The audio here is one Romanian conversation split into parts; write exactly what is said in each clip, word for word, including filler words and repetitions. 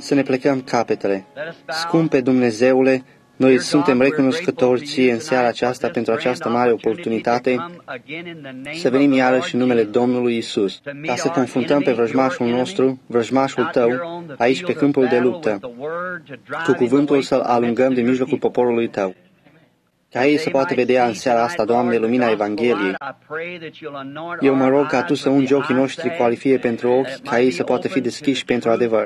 Să ne plecăm capetele. Scumpe Dumnezeule, noi suntem recunoscători Ție în seara aceasta pentru această mare oportunitate să venim iarăși în numele Domnului Isus, ca să confruntăm pe vrăjmașul nostru, vrăjmașul Tău, aici pe câmpul de luptă, cu cuvântul să-L alungăm din mijlocul poporului Tău. Ca ei să poată vedea în seara asta, Doamne, lumina Evangheliei. Eu mă rog ca Tu să ungi ochii noștri cu alifie pentru ochi, ca ei să poată fi deschiși pentru adevăr.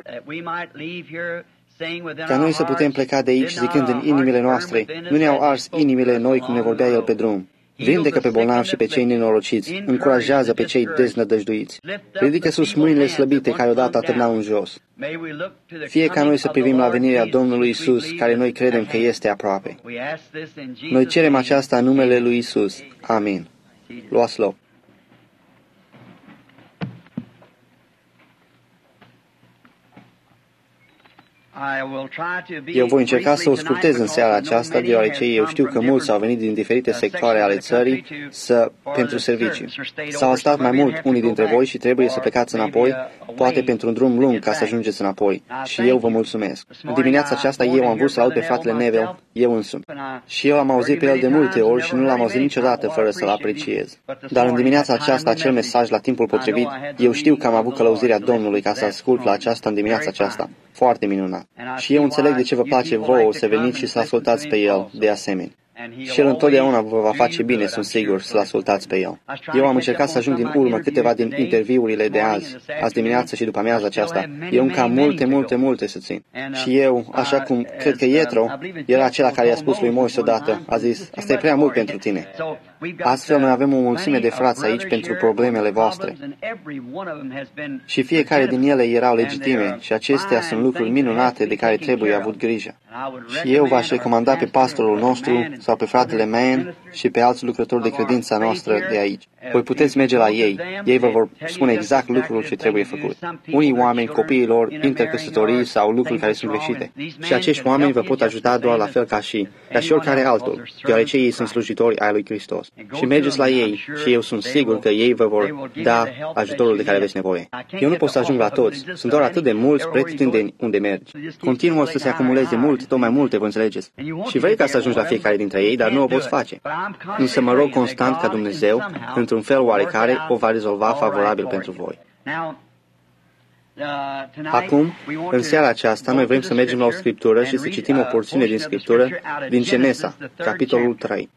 Ca noi să putem pleca de aici zicând în inimile noastre, nu ne-au ars inimile noi cum ne vorbea El pe drum. Vindecă pe bolnavi și pe cei nenorociți, încurajează pe cei deznădăjduiți. Ridică sus mâinile slăbite care odată atârnau în jos. Fie ca noi să privim la venirea Domnului Isus, care noi credem că este aproape. Noi cerem aceasta în numele Lui Isus. Amin. Luați loc. Eu voi încerca să o scurtez în seara aceasta, deoarece eu știu că mulți au venit din diferite sectoare ale țării să, pentru servicii. S-au stat mai mult unii dintre voi și trebuie să plecați înapoi, poate pentru un drum lung ca să ajungeți înapoi. Și eu vă mulțumesc. În dimineața aceasta eu am vrut să aud pe fratele Neville, eu însumi. Și eu am auzit pe el de multe ori și nu l-am auzit niciodată fără să-l apreciez. Dar în dimineața aceasta, acel mesaj la timpul potrivit, eu știu că am avut călăuzirea Domnului ca să ascult la aceasta în dimineața aceasta. Foarte minunat. Și eu înțeleg de ce vă place vouă să veniți și să ascultați pe El de asemenea. Și El întotdeauna vă va face bine, sunt sigur, să-L ascultați pe El. Eu am încercat să ajung din urmă câteva din interviurile de azi, azi dimineață și după amiază aceasta. Eu încă am multe, multe, multe să țin. Și eu, așa cum cred că Ietro era acela care i-a spus lui Moise odată, a zis, asta e prea mult pentru tine. Astfel, noi avem o mulțime de frați aici pentru problemele voastre. Și fiecare din ele erau legitime și acestea sunt lucruri minunate de care trebuie avut grijă. Și eu v-aș recomanda pe pastorul nostru sau pe fratele Man și pe alți lucrători de credința noastră de aici. Voi puteți merge la ei. Ei vă vor spune exact lucrul ce trebuie făcut. Unii oameni, copiii lor, intercăsătorii sau lucruri care sunt greșite. Și acești oameni vă pot ajuta doar la fel ca și, ca și oricare altul, deoarece ei sunt slujitori ai lui Hristos. Și mergeți la ei și eu sunt sigur că ei vă vor da ajutorul de care aveți nevoie. Eu nu pot să ajung la toți. Sunt doar atât de mulți pretutindeni unde mergi. Continuă să se acumuleze mult, tot mai multe, vă înțelegeți. Și vrei ca să ajungi la fiecare dintre ei, dar nu o poți face. Însă mă rog constant ca Dumnezeu, într-un fel oarecare, o va rezolva favorabil pentru voi. Acum, în seara aceasta, noi vrem să mergem la o scriptură și să citim o porțiune din scriptură din Genesa, capitolul trei.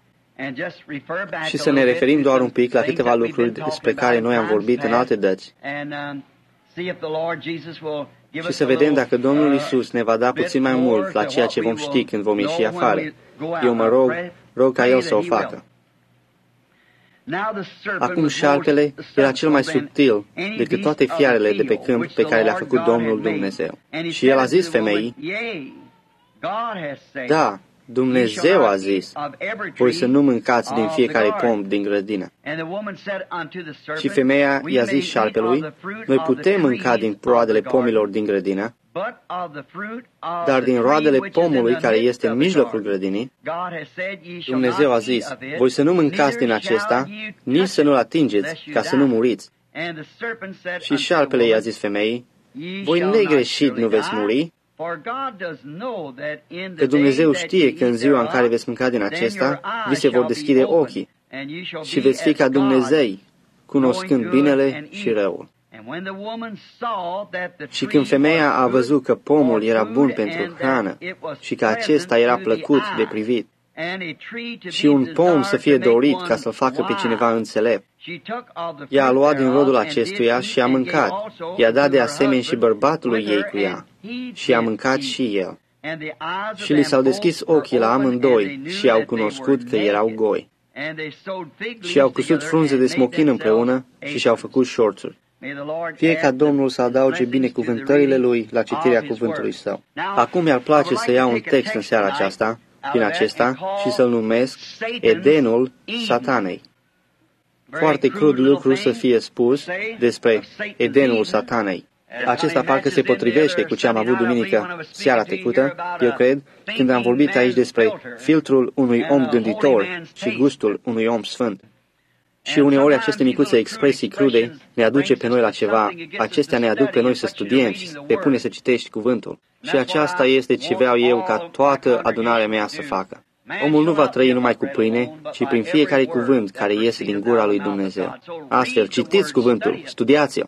Și să ne referim doar un pic la câteva lucruri despre care noi am vorbit în alte dăți. Și să vedem dacă Domnul Iisus ne va da puțin mai mult la ceea ce vom ști când vom ieși afară. Eu mă rog, rog ca El să o facă. Acum șarpele era cel mai subtil decât toate fiarele de pe câmp pe care le-a făcut Domnul Dumnezeu. Și El a zis femeii, da, Dumnezeu a zis, voi să nu mâncați din fiecare pom din grădină. Și femeia i-a zis șarpelui, noi putem mânca din roadele pomilor din grădină, dar din roadele pomului care este în mijlocul grădinii, Dumnezeu a zis, voi să nu mâncați din acesta, nici să nu-l atingeți, ca să nu muriți. Și șarpele i-a zis femeii, voi negreșit nu veți muri, că Dumnezeu știe că în ziua în care veți mânca din acesta, vi se vor deschide ochii și veți fi ca Dumnezei, cunoscând binele și răul. Și când femeia a văzut că pomul era bun pentru hrană și că acesta era plăcut de privit și un pom să fie dorit ca să-l facă pe cineva înțelept, ea a luat din rodul acestuia și a mâncat. I-a dat de asemenea și bărbatului ei cu ea și a mâncat și el. Și li s-au deschis ochii la amândoi și au cunoscut că erau goi. Și au cusut frunze de smochin împreună și și-au făcut șorțuri. Fie ca Domnul să adauge binecuvântările Lui la citirea cuvântului Său. Acum mi-ar place să iau un text în seara aceasta, din acesta, și să-l numesc Edenul Satanei. Foarte crud lucru să fie spus despre Edenul Satanei. Acesta parcă se potrivește cu ce am avut duminică seara trecută, eu cred, când am vorbit aici despre filtrul unui om gânditor și gustul unui om sfânt. Și uneori aceste micuțe expresii crude ne aduce pe noi la ceva. Acestea ne aduc pe noi să studiem și pe pune să citești cuvântul. Și aceasta este ce vreau eu ca toată adunarea mea să facă. Omul nu va trăi numai cu pâine, ci prin fiecare cuvânt care iese din gura lui Dumnezeu. Astfel, citiți cuvântul, studiați-o.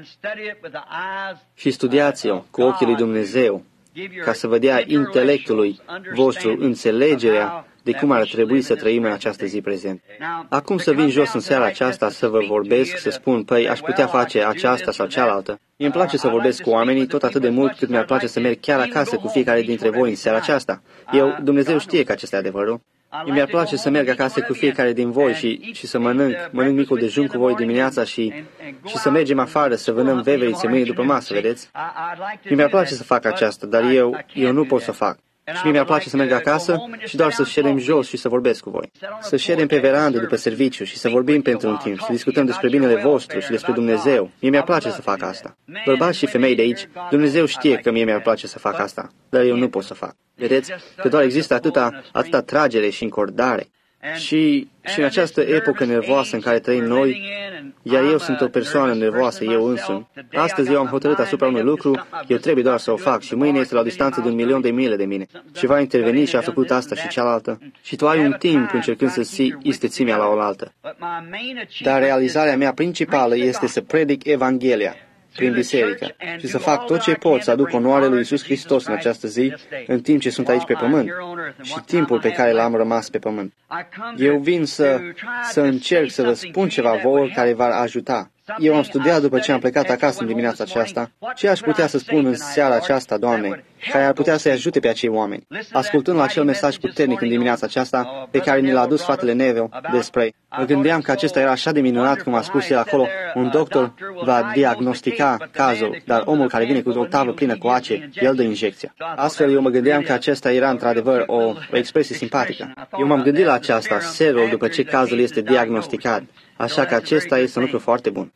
Și studiați-o cu ochii lui Dumnezeu, ca să vă dea intelectului vostru înțelegerea de cum ar trebui să trăim în această zi prezent. Acum să vin jos în seara aceasta să vă vorbesc, să spun, păi, aș putea face aceasta sau cealaltă. Mie îmi place să vorbesc cu oamenii tot atât de mult cât mi-ar place să merg chiar acasă cu fiecare dintre voi în seara aceasta. Eu, Dumnezeu știe că acesta e adevărul. Mi-ar place să merg acasă cu fiecare din voi și, și să mănânc, mănânc micul dejun cu voi dimineața și, și să mergem afară, să vânăm veverițe mâine după masă, vedeți? Mi-ar place să fac aceasta, dar eu, eu nu pot să fac. Și mie mi-ar place să merg acasă și doar să ședem jos și să vorbesc cu voi. Să ședem pe verandă după serviciu și să vorbim pentru un timp, să discutăm despre binele vostru și despre Dumnezeu. Mie mi-ar place să fac asta. Bărbați și femei de aici, Dumnezeu știe că mie mi-ar place să fac asta, dar eu nu pot să fac. Vedeți că doar există atâta, atâta tragere și încordare. Și, și în această epocă nervoasă în care trăim noi, iar eu sunt o persoană nervoasă, eu însumi, astăzi eu am hotărât asupra unui lucru, eu trebuie doar să o fac și mâine este la o distanță de un milion de mile de mine. Și va interveni și a făcut asta și cealaltă. Și tu ai un timp încercând să ții istețimea la oaltă. Dar realizarea mea principală este să predic Evanghelia prin biserică și să fac tot ce pot să aduc onoare lui Iisus Hristos în această zi, în timp ce sunt aici pe pământ și timpul pe care l-am rămas pe pământ. Eu vin să, să încerc să vă spun ceva vouă care v-ar ajuta. Eu am studiat după ce am plecat acasă în dimineața aceasta. Ce aș putea să spun în seara aceasta, Doamne, care ar putea să-i ajute pe acei oameni? Ascultând la acel mesaj puternic în dimineața aceasta, pe care ni l-a adus fratele Neville despre, mă gândeam că acesta era așa de minunat, cum a spus el acolo, un doctor va diagnostica cazul, dar omul care vine cu o tavă plină cu ace, el dă injecția. Astfel, eu mă gândeam că acesta era într-adevăr o, o expresie simpatică. Eu m-am gândit la aceasta, serul, după ce cazul este diagnosticat. Așa că acesta este un lucru foarte bun.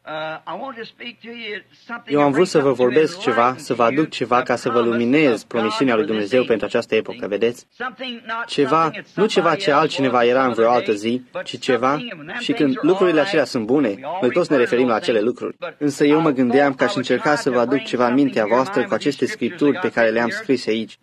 Eu am vrut să vă vorbesc ceva, să vă aduc ceva ca să vă luminez promisiunea lui Dumnezeu pentru această epocă, vedeți? Ceva, nu ceva ce altcineva era în vreo altă zi, ci ceva, și când lucrurile acelea sunt bune, noi toți ne referim la acele lucruri. Însă eu mă gândeam că aș încerca să vă aduc ceva în mintea voastră cu aceste scripturi pe care le-am scris aici,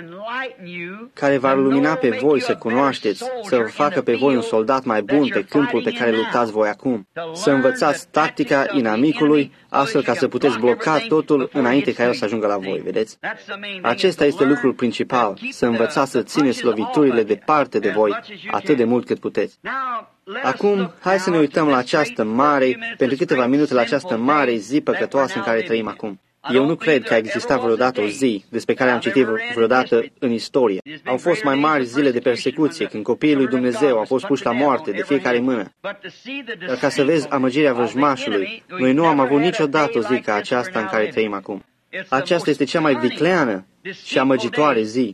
care v-ar lumina pe voi să cunoașteți, să vă facă pe voi un soldat mai bun pe câmpul pe care luptați voi acum, să învățați tactica inamicului, astfel ca să puteți bloca totul înainte ca el să ajungă la voi, vedeți? Acesta este lucrul principal, să învățați să țineți loviturile departe de voi atât de mult cât puteți. Acum, hai să ne uităm la această mare, pentru câteva minute la această mare zi păcătoasă în care trăim acum. Eu nu cred că a existat vreodată o zi despre care am citit vreodată în istorie. Au fost mai mari zile de persecuție, când copiii lui Dumnezeu au fost puși la moarte de fiecare mână. Dar ca să vezi amăgirea vrăjmașului, noi nu am avut niciodată o zi ca aceasta în care trăim acum. Aceasta este cea mai vicleană și amăgitoare zi.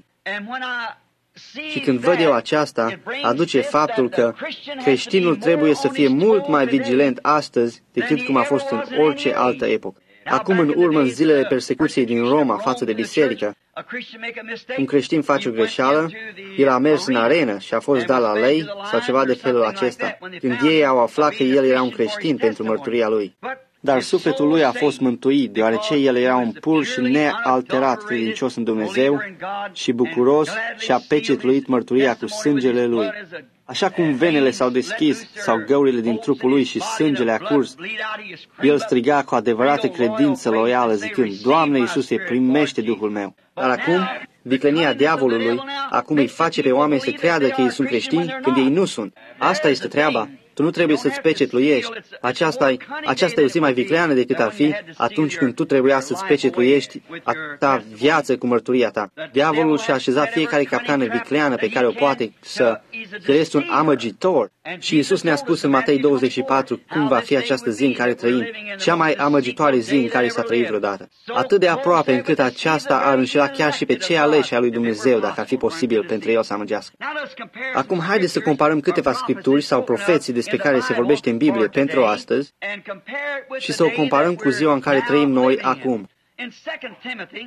Și când văd eu aceasta, aduce faptul că creștinul trebuie să fie mult mai vigilent astăzi decât cum a fost în orice altă epocă. Acum, în urmă, în zilele persecuției din Roma față de biserică, un creștin face o greșeală, el a mers în arenă și a fost dat la lei sau ceva de felul acesta, când ei au aflat că el era un creștin pentru mărturia lui. Dar sufletul lui a fost mântuit, deoarece el era un pur și nealterat credincios în Dumnezeu și bucuros și a pecetluit mărturia cu sângele lui. Așa cum venele s-au deschis sau găurile din trupul lui și sângele a curs, el striga cu adevărată credință loială, zicând, Doamne Iisuse, primește Duhul meu. Dar acum, viclenia diavolului, acum îi face pe oameni să creadă că ei sunt creștini când ei nu sunt. Asta este treaba. Tu nu trebuie să-ți pecetluiești. Aceasta, aceasta e o zi mai vicleană decât ar fi atunci când tu trebuia să-ți pecetluiești a ta viață cu mărturia ta. Diavolul și-a așezat fiecare capcană vicleană pe care o poate să... El este un amăgitor. Și Iisus ne-a spus în Matei douăzeci și patru cum va fi această zi în care trăim, cea mai amăgitoare zi în care s-a trăit vreodată. Atât de aproape încât aceasta ar înșela chiar și pe cei aleși ai lui Dumnezeu, dacă ar fi posibil pentru el să amăgească. Acum, haideți să comparăm câteva scripturi sau profeții despre care se vorbește în Biblie pentru astăzi și să o comparăm cu ziua în care trăim noi acum.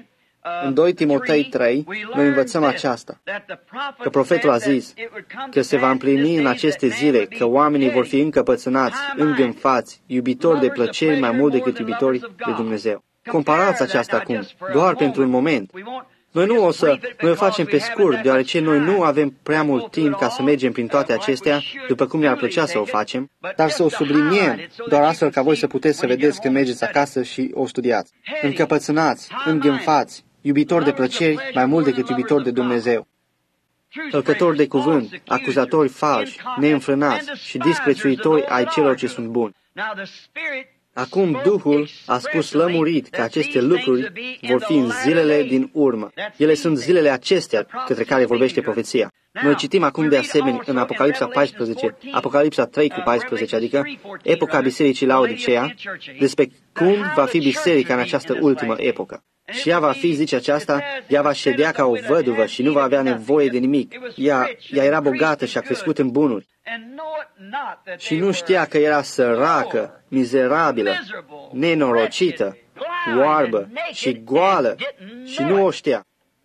În doi Timotei trei, noi învățăm aceasta, că profetul a zis că se va împlini în aceste zile că oamenii vor fi încăpățânați, îngânfați, iubitori de plăceri mai mult decât iubitori de Dumnezeu. Comparați aceasta acum, doar pentru un moment. Noi nu o să noi o facem pe scurt, deoarece noi nu avem prea mult timp ca să mergem prin toate acestea, după cum ne-ar plăcea să o facem, dar să o subliniem, doar astfel ca voi să puteți să vedeți când mergeți acasă și o studiați. Încăpățânați, îngânfați, iubitori de plăceri mai mult decât iubitori de Dumnezeu. Călcători de cuvânt, acuzatori falși, neînfrânați și disprețuitori ai celor ce sunt buni. Acum Duhul a spus lămurit că aceste lucruri vor fi în zilele din urmă. Ele sunt zilele acestea către care vorbește profeția. Noi citim acum de asemenea în Apocalipsa paisprezece, Apocalipsa trei cu paisprezece, adică epoca Bisericii Laodicea, despre cum va fi biserica în această ultimă epocă. Și ea va fi, zice aceasta, ea va ședea ca o văduvă și nu va avea nevoie de nimic. Ea, ea era bogată și a crescut în bunuri. Și nu știa că era săracă, mizerabilă, nenorocită, oarbă și goală și nu o știa.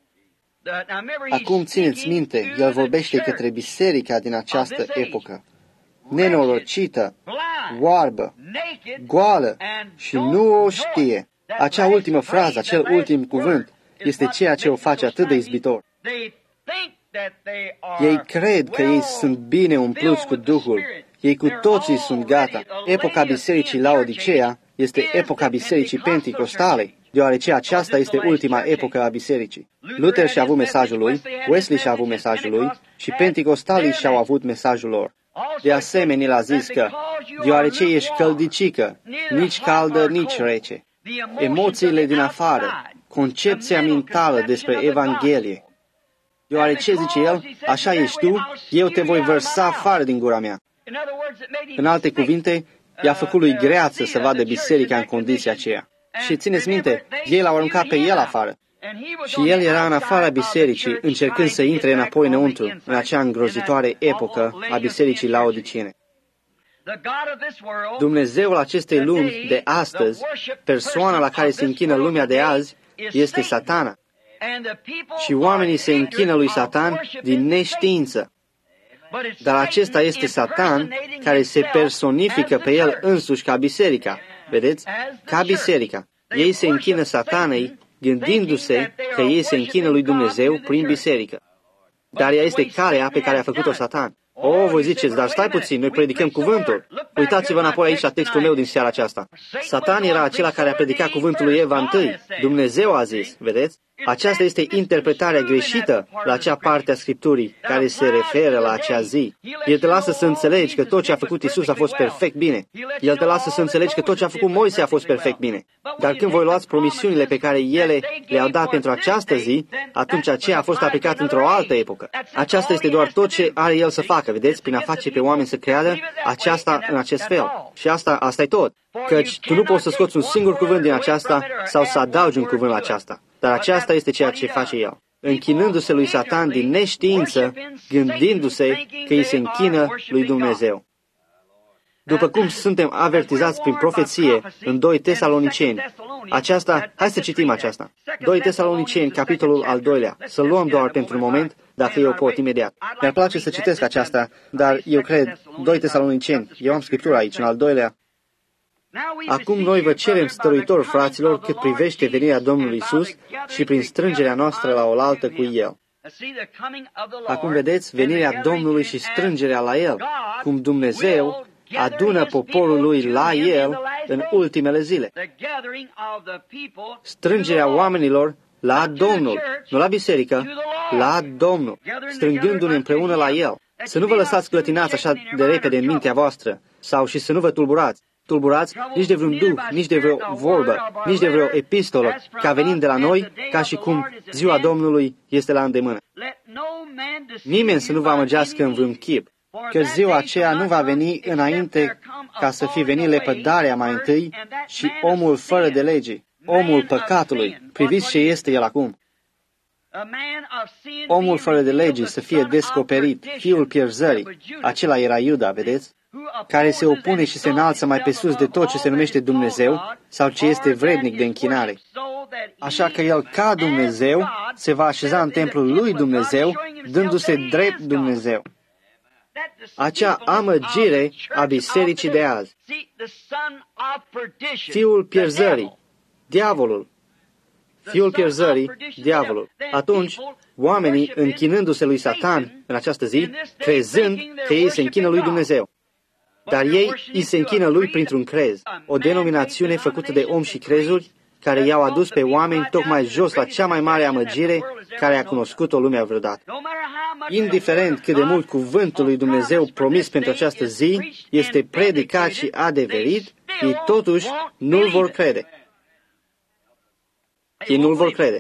Acum țineți minte, el vorbește către biserica din această epocă. Nenorocită, oarbă, goală și nu o știe. Acea ultimă frază, acel ultim cuvânt, este ceea ce o face atât de izbitor. Ei cred că ei sunt bine umpluți cu Duhul. Ei cu toții sunt gata. Epoca Bisericii Laodicea este epoca Bisericii Penticostale, deoarece aceasta este ultima epocă a Bisericii. Luther și-a avut mesajul lui, Wesley și-a avut mesajul lui și Penticostalii și-au avut mesajul lor. De asemenea, el a zis că, deoarece ești căldicică, nici caldă, nici rece, emoțiile din afară, concepția mentală despre Evanghelie, deoarece, zice el, așa ești tu, eu te voi vărsa afară din gura mea. În alte cuvinte, i-a făcut lui greață să vadă biserica în condiția aceea. Și țineți minte, ei l-au aruncat pe el afară. Și el era în afara bisericii, încercând să intre înapoi înăuntru, în acea îngrozitoare epocă a bisericii laodiciene. Dumnezeul acestei lumi de astăzi, persoana la care se închină lumea de azi, este Satana. Și oamenii se închină lui Satan din neștiință. Dar acesta este Satan care se personifică pe el însuși ca biserica. Vedeți? Ca biserica. Ei se închină Satanei gândindu-se că ei se închină lui Dumnezeu prin biserică. Dar ea este calea pe care a făcut-o Satan. O, voi ziceți, dar stai puțin, noi predicăm cuvântul. Uitați-vă înapoi aici la textul meu din seara aceasta. Satan era acela care a predicat cuvântul lui Eva întâi. Dumnezeu a zis, vedeți? Aceasta este interpretarea greșită la acea parte a Scripturii care se referă la acea zi. El te lasă să înțelegi că tot ce a făcut Isus a fost perfect bine. El te lasă să înțelegi că tot ce a făcut Moise a fost perfect bine. Dar când voi luați promisiunile pe care ele le-au dat pentru această zi, atunci aceea a fost aplicat într-o altă epocă. Aceasta este doar tot ce are El să facă, vedeți, prin a face pe oameni să creadă aceasta în acest fel. Și asta, asta e tot. Căci tu nu poți să scoți un singur cuvânt din aceasta sau să adaugi un cuvânt la aceasta. Dar aceasta este ceea ce face el. Închinându-se lui Satan din neștiință, gândindu-se că îi se închină lui Dumnezeu. După cum suntem avertizați prin profeție în doi Tesaloniceni, aceasta, hai să citim aceasta. doi Tesaloniceni, capitolul al doilea. Să luăm doar pentru un moment, dacă eu pot imediat. Mi-ar place să citesc aceasta, dar eu cred, doi Tesaloniceni, eu am Scriptura aici, în al doilea. Acum noi vă cerem stăruitor, fraților, cât privește venirea Domnului Isus și prin strângerea noastră la oaltă cu El. Acum vedeți venirea Domnului și strângerea la El, cum Dumnezeu adună poporul Lui la El în ultimele zile. Strângerea oamenilor la Domnul, nu la biserică, la Domnul, strângându-ne împreună la El. Să nu vă lăsați clătinați așa de repede în mintea voastră, sau și să nu vă tulburați. Tulburați nici de vreun duh, nici de vreo vorbă, nici de vreo epistolă, ca venind de la noi, ca și cum ziua Domnului este la îndemână. Nimeni să nu vă amăgească în vreun chip, că ziua aceea nu va veni înainte ca să fi venit lepădarea mai întâi și omul fără de lege, omul păcatului. Priviți ce este el acum. Omul fără de lege să fie descoperit, fiul pierzării, acela era Iuda, vedeți? Care se opune și se înalță mai pe sus de tot ce se numește Dumnezeu sau ce este vrednic de închinare, Așa că el, ca Dumnezeu, se va așeza în templul lui Dumnezeu, dându-se drept Dumnezeu. Acea amăgire a bisericii de azi. Fiul pierzării, diavolul. Fiul pierzării, diavolul. Atunci, oamenii, închinându-se lui Satan în această zi, crezând că ei se închină lui Dumnezeu. Dar ei îi se închină lui printr-un crez, o denominațiune făcută de om și crezuri, care i-au adus pe oameni tocmai jos la cea mai mare amăgire care a cunoscut-o lumea vreodată. Indiferent cât de mult cuvântul lui Dumnezeu promis pentru această zi este predicat și adeverit, ei totuși nu-l vor crede. Ei nu-l vor crede.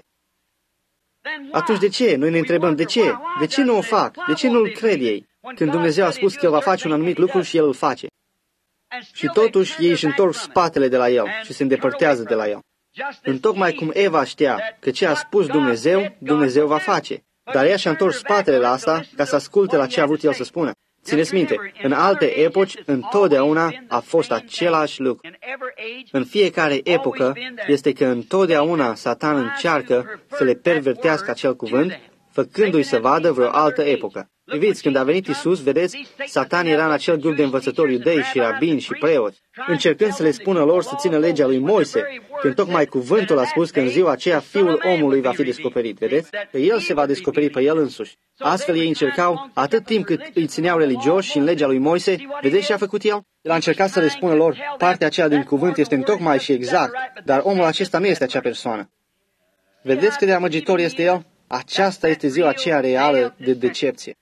Atunci de ce? Noi ne întrebăm de ce? De ce nu o fac? De ce nu-l cred ei? Când Dumnezeu a spus că va face un anumit lucru și El îl face. Și totuși ei își întorc spatele de la El și se îndepărtează de la El. Întocmai cum Eva știa că ce a spus Dumnezeu, Dumnezeu va face. Dar ea și-a întors spatele la asta ca să asculte la ce a vrut El să spună. Țineți minte, în alte epoci, întotdeauna a fost același lucru. În fiecare epocă este că întotdeauna Satan încearcă să le pervertească acel cuvânt, făcându-i să vadă vreo altă epocă. Priviți, când a venit Iisus, vedeți, Satan era în acel grup de învățători iudei și rabini și preoți, încercând să le spună lor să țină legea lui Moise, când tocmai cuvântul a spus că în ziua aceea Fiul omului va fi descoperit, vedeți? Că El se va descoperi pe El însuși. Astfel ei încercau, atât timp cât îi țineau religioși și în legea lui Moise, vedeți ce a făcut El? El a încercat să le spună lor, partea aceea din cuvânt este întocmai și exact, dar omul acesta nu este acea persoană. Vedeți cât de amăgitor este El? Aceasta este ziua aceea reală de decepție.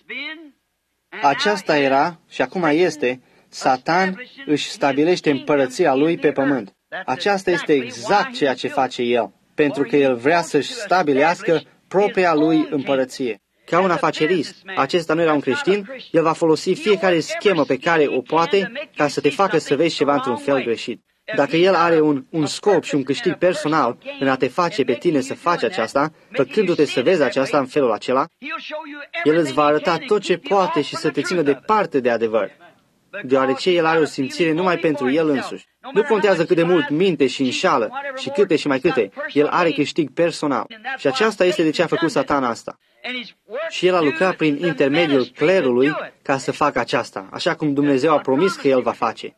Aceasta era și acum este, Satan își stabilește împărăția lui pe pământ. Aceasta este exact ceea ce face el, pentru că el vrea să-și stabilească propria lui împărăție. Ca un afacerist, acesta nu era un creștin, el va folosi fiecare schemă pe care o poate ca să te facă să vezi ceva într-un fel greșit. Dacă el are un, un scop și un câștig personal în a te face pe tine să faci aceasta, făcându-te să vezi aceasta în felul acela, el îți va arăta tot ce poate și să te țină departe de adevăr, deoarece el are o simțire numai pentru el însuși. Nu contează cât de mult minte și înșală și câte și mai câte, el are câștig personal. Și aceasta este de ce a făcut Satan asta. Și el a lucrat prin intermediul clerului ca să facă aceasta, așa cum Dumnezeu a promis că el va face.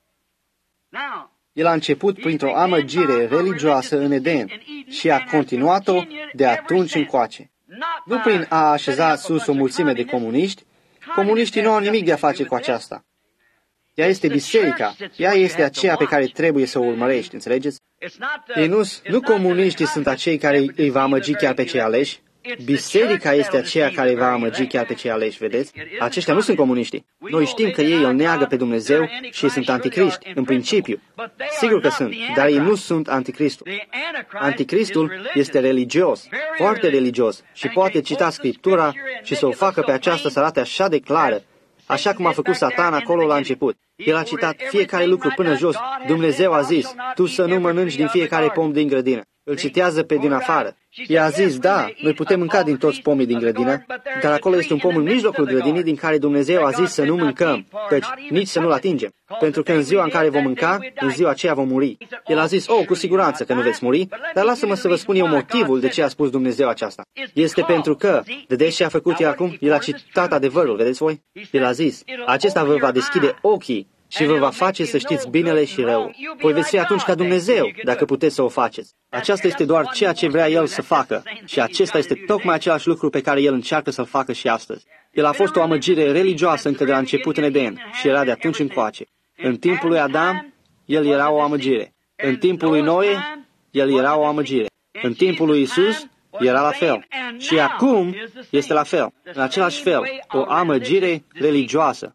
El a început printr-o amăgire religioasă în Eden și a continuat-o de atunci încoace. Nu prin a așeza sus o mulțime de comuniști, comuniștii nu au nimic de a face cu aceasta. Ea este biserica, ea este aceea pe care trebuie să o urmărești, înțelegeți? Ei nu, nu comuniștii sunt acei care îi va amăgi chiar pe cei aleși. Biserica este aceea care îi va amăgi chiar pe cei aleși, vedeți? Aceștia nu sunt comuniștii. Noi știm că ei îl neagă pe Dumnezeu și ei sunt anticriști, în principiu. Sigur că sunt, dar ei nu sunt anticristul. Anticristul este religios, foarte religios, și poate cita Scriptura și să o facă pe aceasta să arate așa de clară, așa cum a făcut Satan acolo la început. El a citat fiecare lucru până jos. Dumnezeu a zis, tu să nu mănânci din fiecare pom din grădină. Îl citează pe din afară. Ea a zis, da, noi putem mânca din toți pomii din grădină, dar acolo este un pom în mijlocul grădinii din care Dumnezeu a zis să nu mâncăm, căci nici să nu-l atingem. Pentru că în ziua în care vom mânca, în ziua aceea vom muri. El a zis, oh, cu siguranță că nu veți muri, dar lasă-mă să vă spun eu motivul de ce a spus Dumnezeu aceasta. Este pentru că, vedeți ce a făcut el acum? El a citat adevărul, vedeți voi? El a zis, acesta vă va deschide ochii și vă va face să știți binele și răul. Voi veți fi atunci ca Dumnezeu, dacă puteți să o faceți. Aceasta este doar ceea ce vrea El să facă și acesta este tocmai același lucru pe care El încearcă să-l facă și astăzi. El a fost o amăgire religioasă încă de la început în Eden și era de atunci încoace. În timpul lui Adam, El era o amăgire. În timpul lui Noe, El era o amăgire. În timpul lui Isus, era la fel. Și acum este la fel, în același fel, o amăgire religioasă.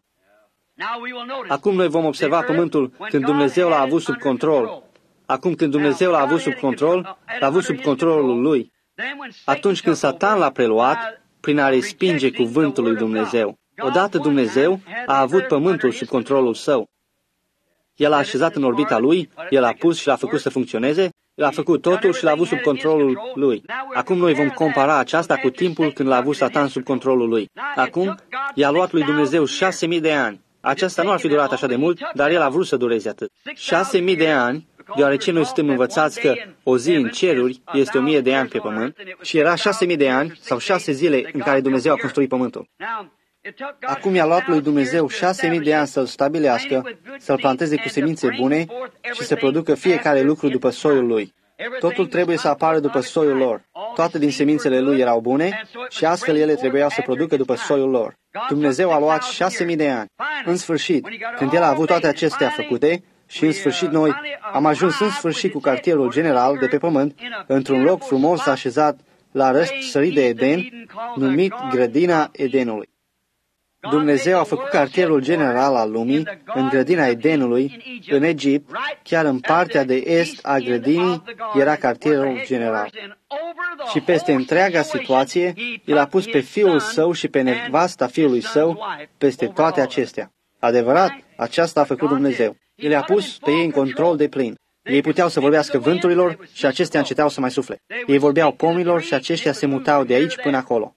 Acum noi vom observa pământul când Dumnezeu l-a avut sub control. Acum când Dumnezeu l-a avut sub control, l-a avut sub controlul lui. Atunci când Satan l-a preluat, prin a respinge cuvântul lui Dumnezeu. Odată Dumnezeu a avut pământul sub controlul său. El a așezat în orbita lui, el a pus și l-a făcut să funcționeze, el a făcut totul și l-a avut sub controlul lui. Acum noi vom compara aceasta cu timpul când l-a avut Satan sub controlul lui. Acum i-a luat lui Dumnezeu șase mii de ani. Aceasta nu ar fi durat așa de mult, dar el a vrut să dureze atât. Șase mii de ani, deoarece noi suntem învățați că o zi în ceruri este o mie de ani pe pământ și era șase mii de ani sau șase zile în care Dumnezeu a construit pământul. Acum i-a luat lui Dumnezeu șase mii de ani să-l stabilească, să-l planteze cu semințe bune și să producă fiecare lucru după soiul lui. Totul trebuie să apară după soiul lor. Toate din semințele lui erau bune și astfel ele trebuiau să producă după soiul lor. Dumnezeu a luat șase mii de ani. În sfârșit, când El a avut toate acestea făcute, și în sfârșit noi am ajuns în sfârșit cu cartierul general de pe pământ, într-un loc frumos așezat la răsărit de Eden, numit Grădina Edenului. Dumnezeu a făcut cartierul general al lumii în grădina Edenului, în Egipt, chiar în partea de est a grădinii era cartierul general. Și peste întreaga situație, El a pus pe fiul său și pe nevasta fiului său peste toate acestea. Adevărat, aceasta a făcut Dumnezeu. El a pus pe ei în control de plin. Ei puteau să vorbească vânturilor și acestea înceteau să mai sufle. Ei vorbeau pomilor și aceștia se mutau de aici până acolo.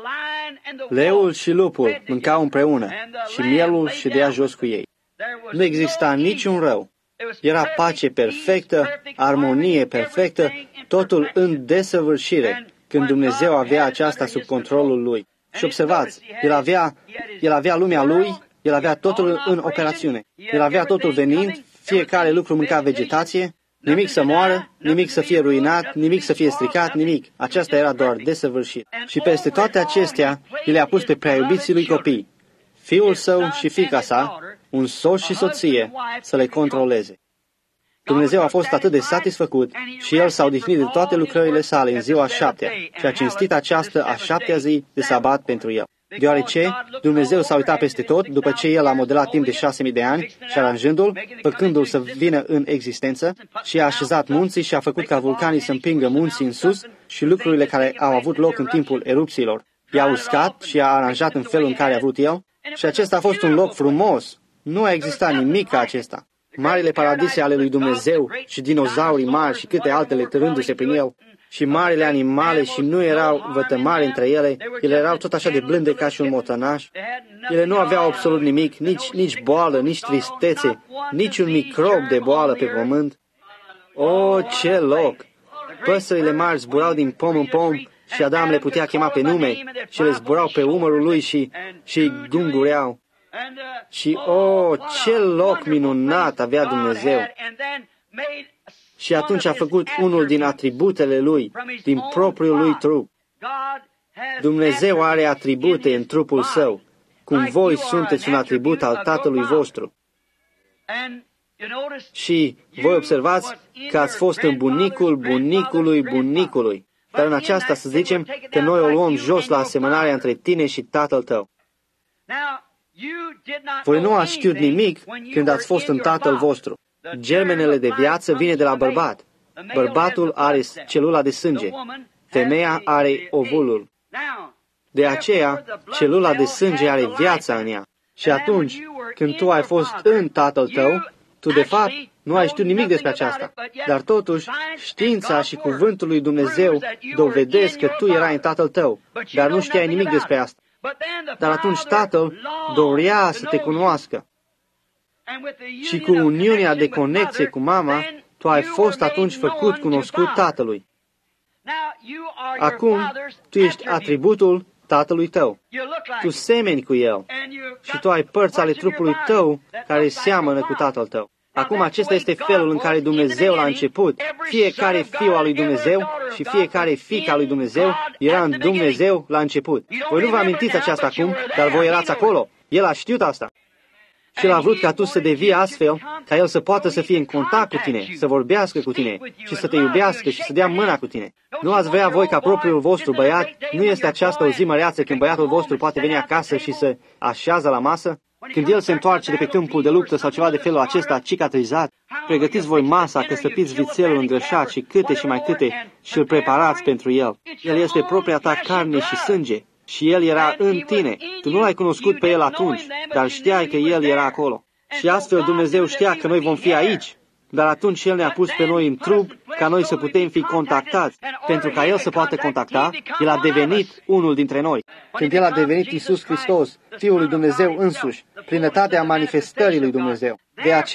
Leul și lupul mâncau împreună și mielul ședea jos cu ei. Nu exista niciun rău. Era pace perfectă, armonie perfectă, totul în desăvârșire, când Dumnezeu avea aceasta sub controlul Lui. Și observați, El avea, el avea lumea Lui, El avea totul în operațiune. El avea totul venind, fiecare lucru mânca vegetație, nimic să moară, nimic să fie ruinat, nimic să fie stricat, nimic. Aceasta era doar desăvârșit. Și peste toate acestea, El le-a pus pe prea iubiții lui copii, fiul său și fiica sa, un soț și soție, să le controleze. Dumnezeu a fost atât de satisfăcut și El s-a odihnit de toate lucrările sale în ziua șaptea și a cinstit această a șaptea zi de sabat pentru El. Deoarece Dumnezeu s-a uitat peste tot, după ce El a modelat timp de șase mii de ani și aranjându-l, făcându-l să vină în existență, și a așezat munții și a făcut ca vulcanii să împingă munții în sus și lucrurile care au avut loc în timpul erupțiilor. I-a uscat și i-a aranjat în felul în care a vrut El și acesta a fost un loc frumos. Nu a existat nimic ca acesta. Marile paradise ale lui Dumnezeu și dinozaurii mari și câte altele târându-se prin El, și marile animale și nu erau vătămari între ele, ele erau tot așa de blânde ca și un motănaș. Ele nu aveau absolut nimic, nici, nici boală, nici tristețe, nici un microb de boală pe pământ. O, ce loc! Păsările mari zburau din pom în pom și Adam le putea chema pe nume și le zburau pe umărul lui și, și gungureau. Și, o, ce loc minunat avea Dumnezeu! Și atunci a făcut unul din atributele Lui, din propriul Lui trup. Dumnezeu are atribute în trupul Său, cum voi sunteți un atribut al Tatălui vostru. Și voi observați că ați fost în bunicul bunicului bunicului. Dar în aceasta să zicem că noi o luăm jos la asemănarea între tine și tatăl tău. Voi nu ați știut nimic când ați fost în tatăl vostru. Germenele de viață vine de la bărbat. Bărbatul are celula de sânge. Femeia are ovulul. De aceea, celula de sânge are viața în ea. Și atunci, când tu ai fost în tatăl tău, tu de fapt nu ai știut nimic despre aceasta. Dar totuși, știința și cuvântul lui Dumnezeu dovedesc că tu erai în tatăl tău, dar nu știai nimic despre asta. Dar atunci tatăl dorea să te cunoască. Și cu uniunea de conexie cu mama, tu ai fost atunci făcut cunoscut tatălui. Acum, tu ești atributul tatălui tău. Tu semeni cu el și tu ai părți ale trupului tău care seamănă cu tatăl tău. Acum acesta este felul în care Dumnezeu l-a început. Fiecare fiu al lui Dumnezeu și fiecare fiică al lui Dumnezeu era în Dumnezeu la început. Voi nu vă amintiți aceasta acum, dar voi erați acolo. El a știut asta. Și El a vrut ca tu să devii astfel, ca El să poată să fie în contact cu tine, să vorbească cu tine și să te iubească și să dea mâna cu tine. Nu ați vrea voi ca propriul vostru băiat? Nu este aceasta o zi măreață când băiatul vostru poate veni acasă și să așează la masă? Când el se întoarce de pe câmpul de luptă sau ceva de felul acesta cicatrizat, pregătiți voi masa, căsăpiți vițelul îngrășat și câte și mai câte și îl preparați pentru el. El este propria ta carne și sânge și el era în tine. Tu nu l-ai cunoscut pe el atunci, dar știai că el era acolo. Și astfel Dumnezeu știa că noi vom fi aici. Dar atunci El ne-a pus pe noi în trup ca noi să putem fi contactați. Pentru ca El să poată contacta, El a devenit unul dintre noi. Când El a devenit Iisus Hristos, Fiul lui Dumnezeu însuși, plinătatea manifestării lui Dumnezeu. De aceea,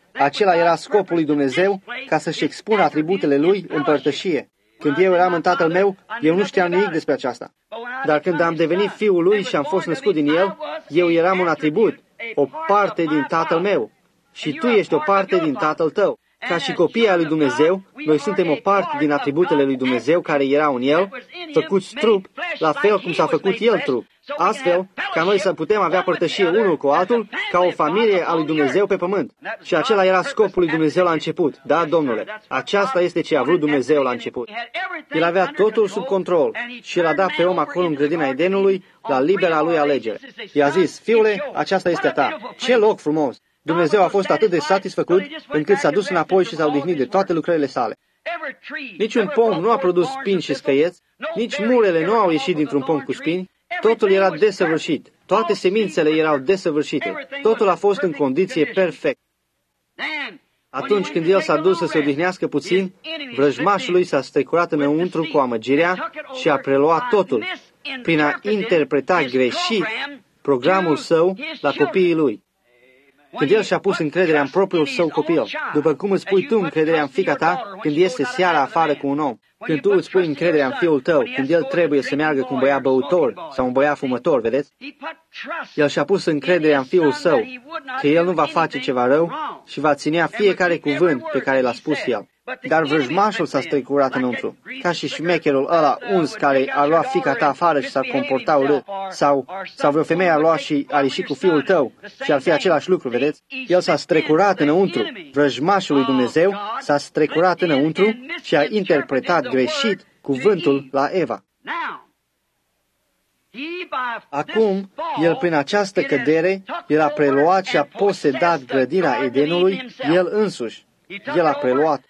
Acela era scopul lui Dumnezeu, ca să-și expună atributele lui în părtășie. Când eu eram în Tatăl meu, eu nu știam nimic despre aceasta. Dar când am devenit fiul lui și am fost născut din el, eu eram un atribut, o parte din Tatăl meu. Și tu ești o parte din Tatăl tău. Ca și copiii al lui Dumnezeu, noi suntem o parte din atributele lui Dumnezeu care erau în el, făcuți trup, la fel cum s-a făcut el trup. Astfel, ca noi să putem avea părtășie unul cu altul, ca o familie a lui Dumnezeu pe pământ. Și acela era scopul lui Dumnezeu la început. Da, Domnule, aceasta este ce a vrut Dumnezeu la început. El avea totul sub control și l-a dat pe om acolo în grădina Edenului, la libera lui alegere. I-a zis, fiule, aceasta este a ta. Ce loc frumos! Dumnezeu a fost atât de satisfăcut încât s-a dus înapoi și s-a odihnit de toate lucrările sale. Niciun pom nu a produs spini și scăieți, nici murele nu au ieșit dintr-un pom cu spini, totul era desăvârșit, toate semințele erau desăvârșite, totul a fost în condiție perfectă. Atunci când el s-a dus să se odihnească puțin, vrăjmașul lui s-a strecurat înăuntru cu amăgirea și a preluat totul, prin a interpreta greșit programul său la copiii lui. Când el și-a pus încrederea în propriul său copil, după cum îți pui tu încrederea în fiica ta când iese seara afară cu un om, când tu îți pui încrederea în fiul tău, când el trebuie să meargă cu un băiat băutor sau un băiat fumător, vedeți? El și-a pus încrederea în fiul său, că el nu va face ceva rău și va ținea fiecare cuvânt pe care l-a spus el. Dar vrăjmașul s-a strecurat înăuntru, ca și șmecherul ăla uns care a luat fiica ta afară și s-ar comporta urât, sau, sau vreo femeie a luat și a ieșit cu fiul tău și ar fi același lucru, vedeți? El s-a strecurat înăuntru, vrăjmașul lui Dumnezeu s-a strecurat înăuntru și a interpretat greșit cuvântul la Eva. Acum, el prin această cădere, el a preluat și a posedat grădina Edenului, el însuși. El a preluat.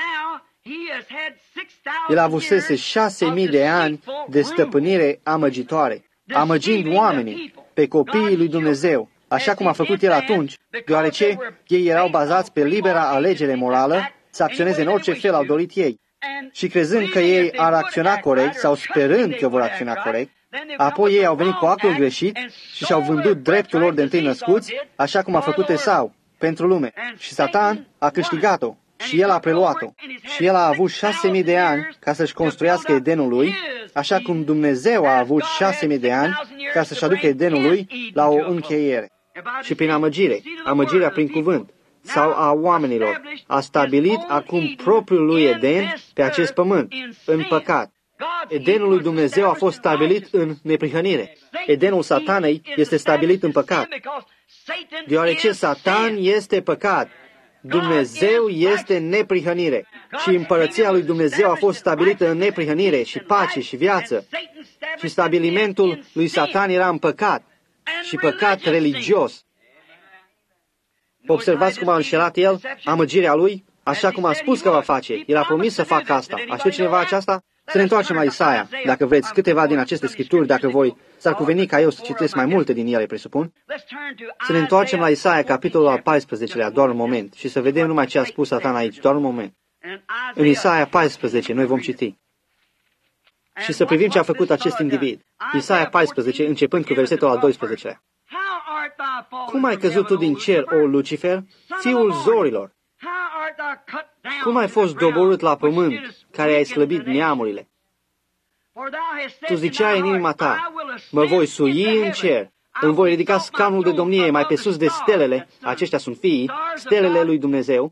El avusese șase mii de ani de stăpânire amăgitoare, amăgind oamenii, pe copiii lui Dumnezeu, așa cum a făcut el atunci, deoarece ei erau bazați pe libera alegere morală să acționeze în orice fel au dorit ei. Și crezând că ei ar acționa corect, sau sperând că vor acționa corect, apoi ei au venit cu actul greșit și și-au vândut dreptul lor de întâi născuți, așa cum a făcut Esau, pentru lume. Și Satan a câștigat-o. Și el a preluat-o. Și el a avut șase mii de ani ca să-și construiască Edenul lui, așa cum Dumnezeu a avut șase mii de ani ca să-și aducă Edenul lui la o încheiere. Și prin amăgire, amăgirea prin cuvânt, sau a oamenilor, a stabilit acum propriul lui Eden pe acest pământ, în păcat. Edenul lui Dumnezeu a fost stabilit în neprihănire. Edenul Satanei este stabilit în păcat. Deoarece Satan este păcat, Dumnezeu este neprihănire și împărăția lui Dumnezeu a fost stabilită în neprihănire și pace și viață. Și stabilimentul lui Satan era în păcat și păcat religios. Observați cum a înșelat el amăgirea lui, așa cum a spus că va face. El a promis să facă asta. A știut cineva aceasta? Să ne întoarcem la Isaia, dacă vreți, câteva din aceste scripturi, dacă voi, s-ar cuveni ca eu să citesc mai multe din ele, presupun. Să ne întoarcem la Isaia, capitolul al paisprezecelea, doar un moment, și să vedem numai ce a spus Satan aici, doar un moment. În Isaia paisprezece, noi vom citi. Și să privim ce a făcut acest individ. Isaia paisprezece, începând cu versetul al doisprezecelea. Cum ai căzut tu din cer, o Lucifer, fiul zorilor? Cum ai fost doborât la pământ, care ai slăbit neamurile? Tu ziceai în inima ta, mă voi sui în cer, îmi voi ridica scaunul de domnie mai pe sus de stelele, aceștia sunt fiii, stelele lui Dumnezeu,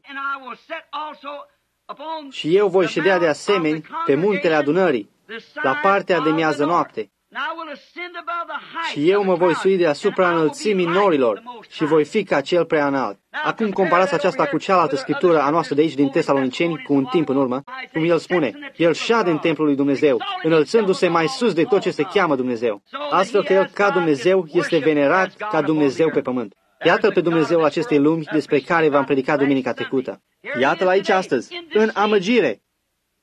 și eu voi ședea de asemenea pe muntele adunării, la partea de miază noapte. Și eu mă voi sui deasupra înălțimii norilor și voi fi ca cel prea înalt. Acum comparați aceasta cu cealaltă scriptură a noastră de aici din Tesaloniceni cu un timp în urmă, cum el spune, el șade în templul lui Dumnezeu, înălțându-se mai sus de tot ce se cheamă Dumnezeu, astfel că el ca Dumnezeu este venerat ca Dumnezeu pe pământ. Iată-l pe Dumnezeul acestei lumi despre care v-am predicat duminica trecută. Iată-l aici astăzi, în amăgire.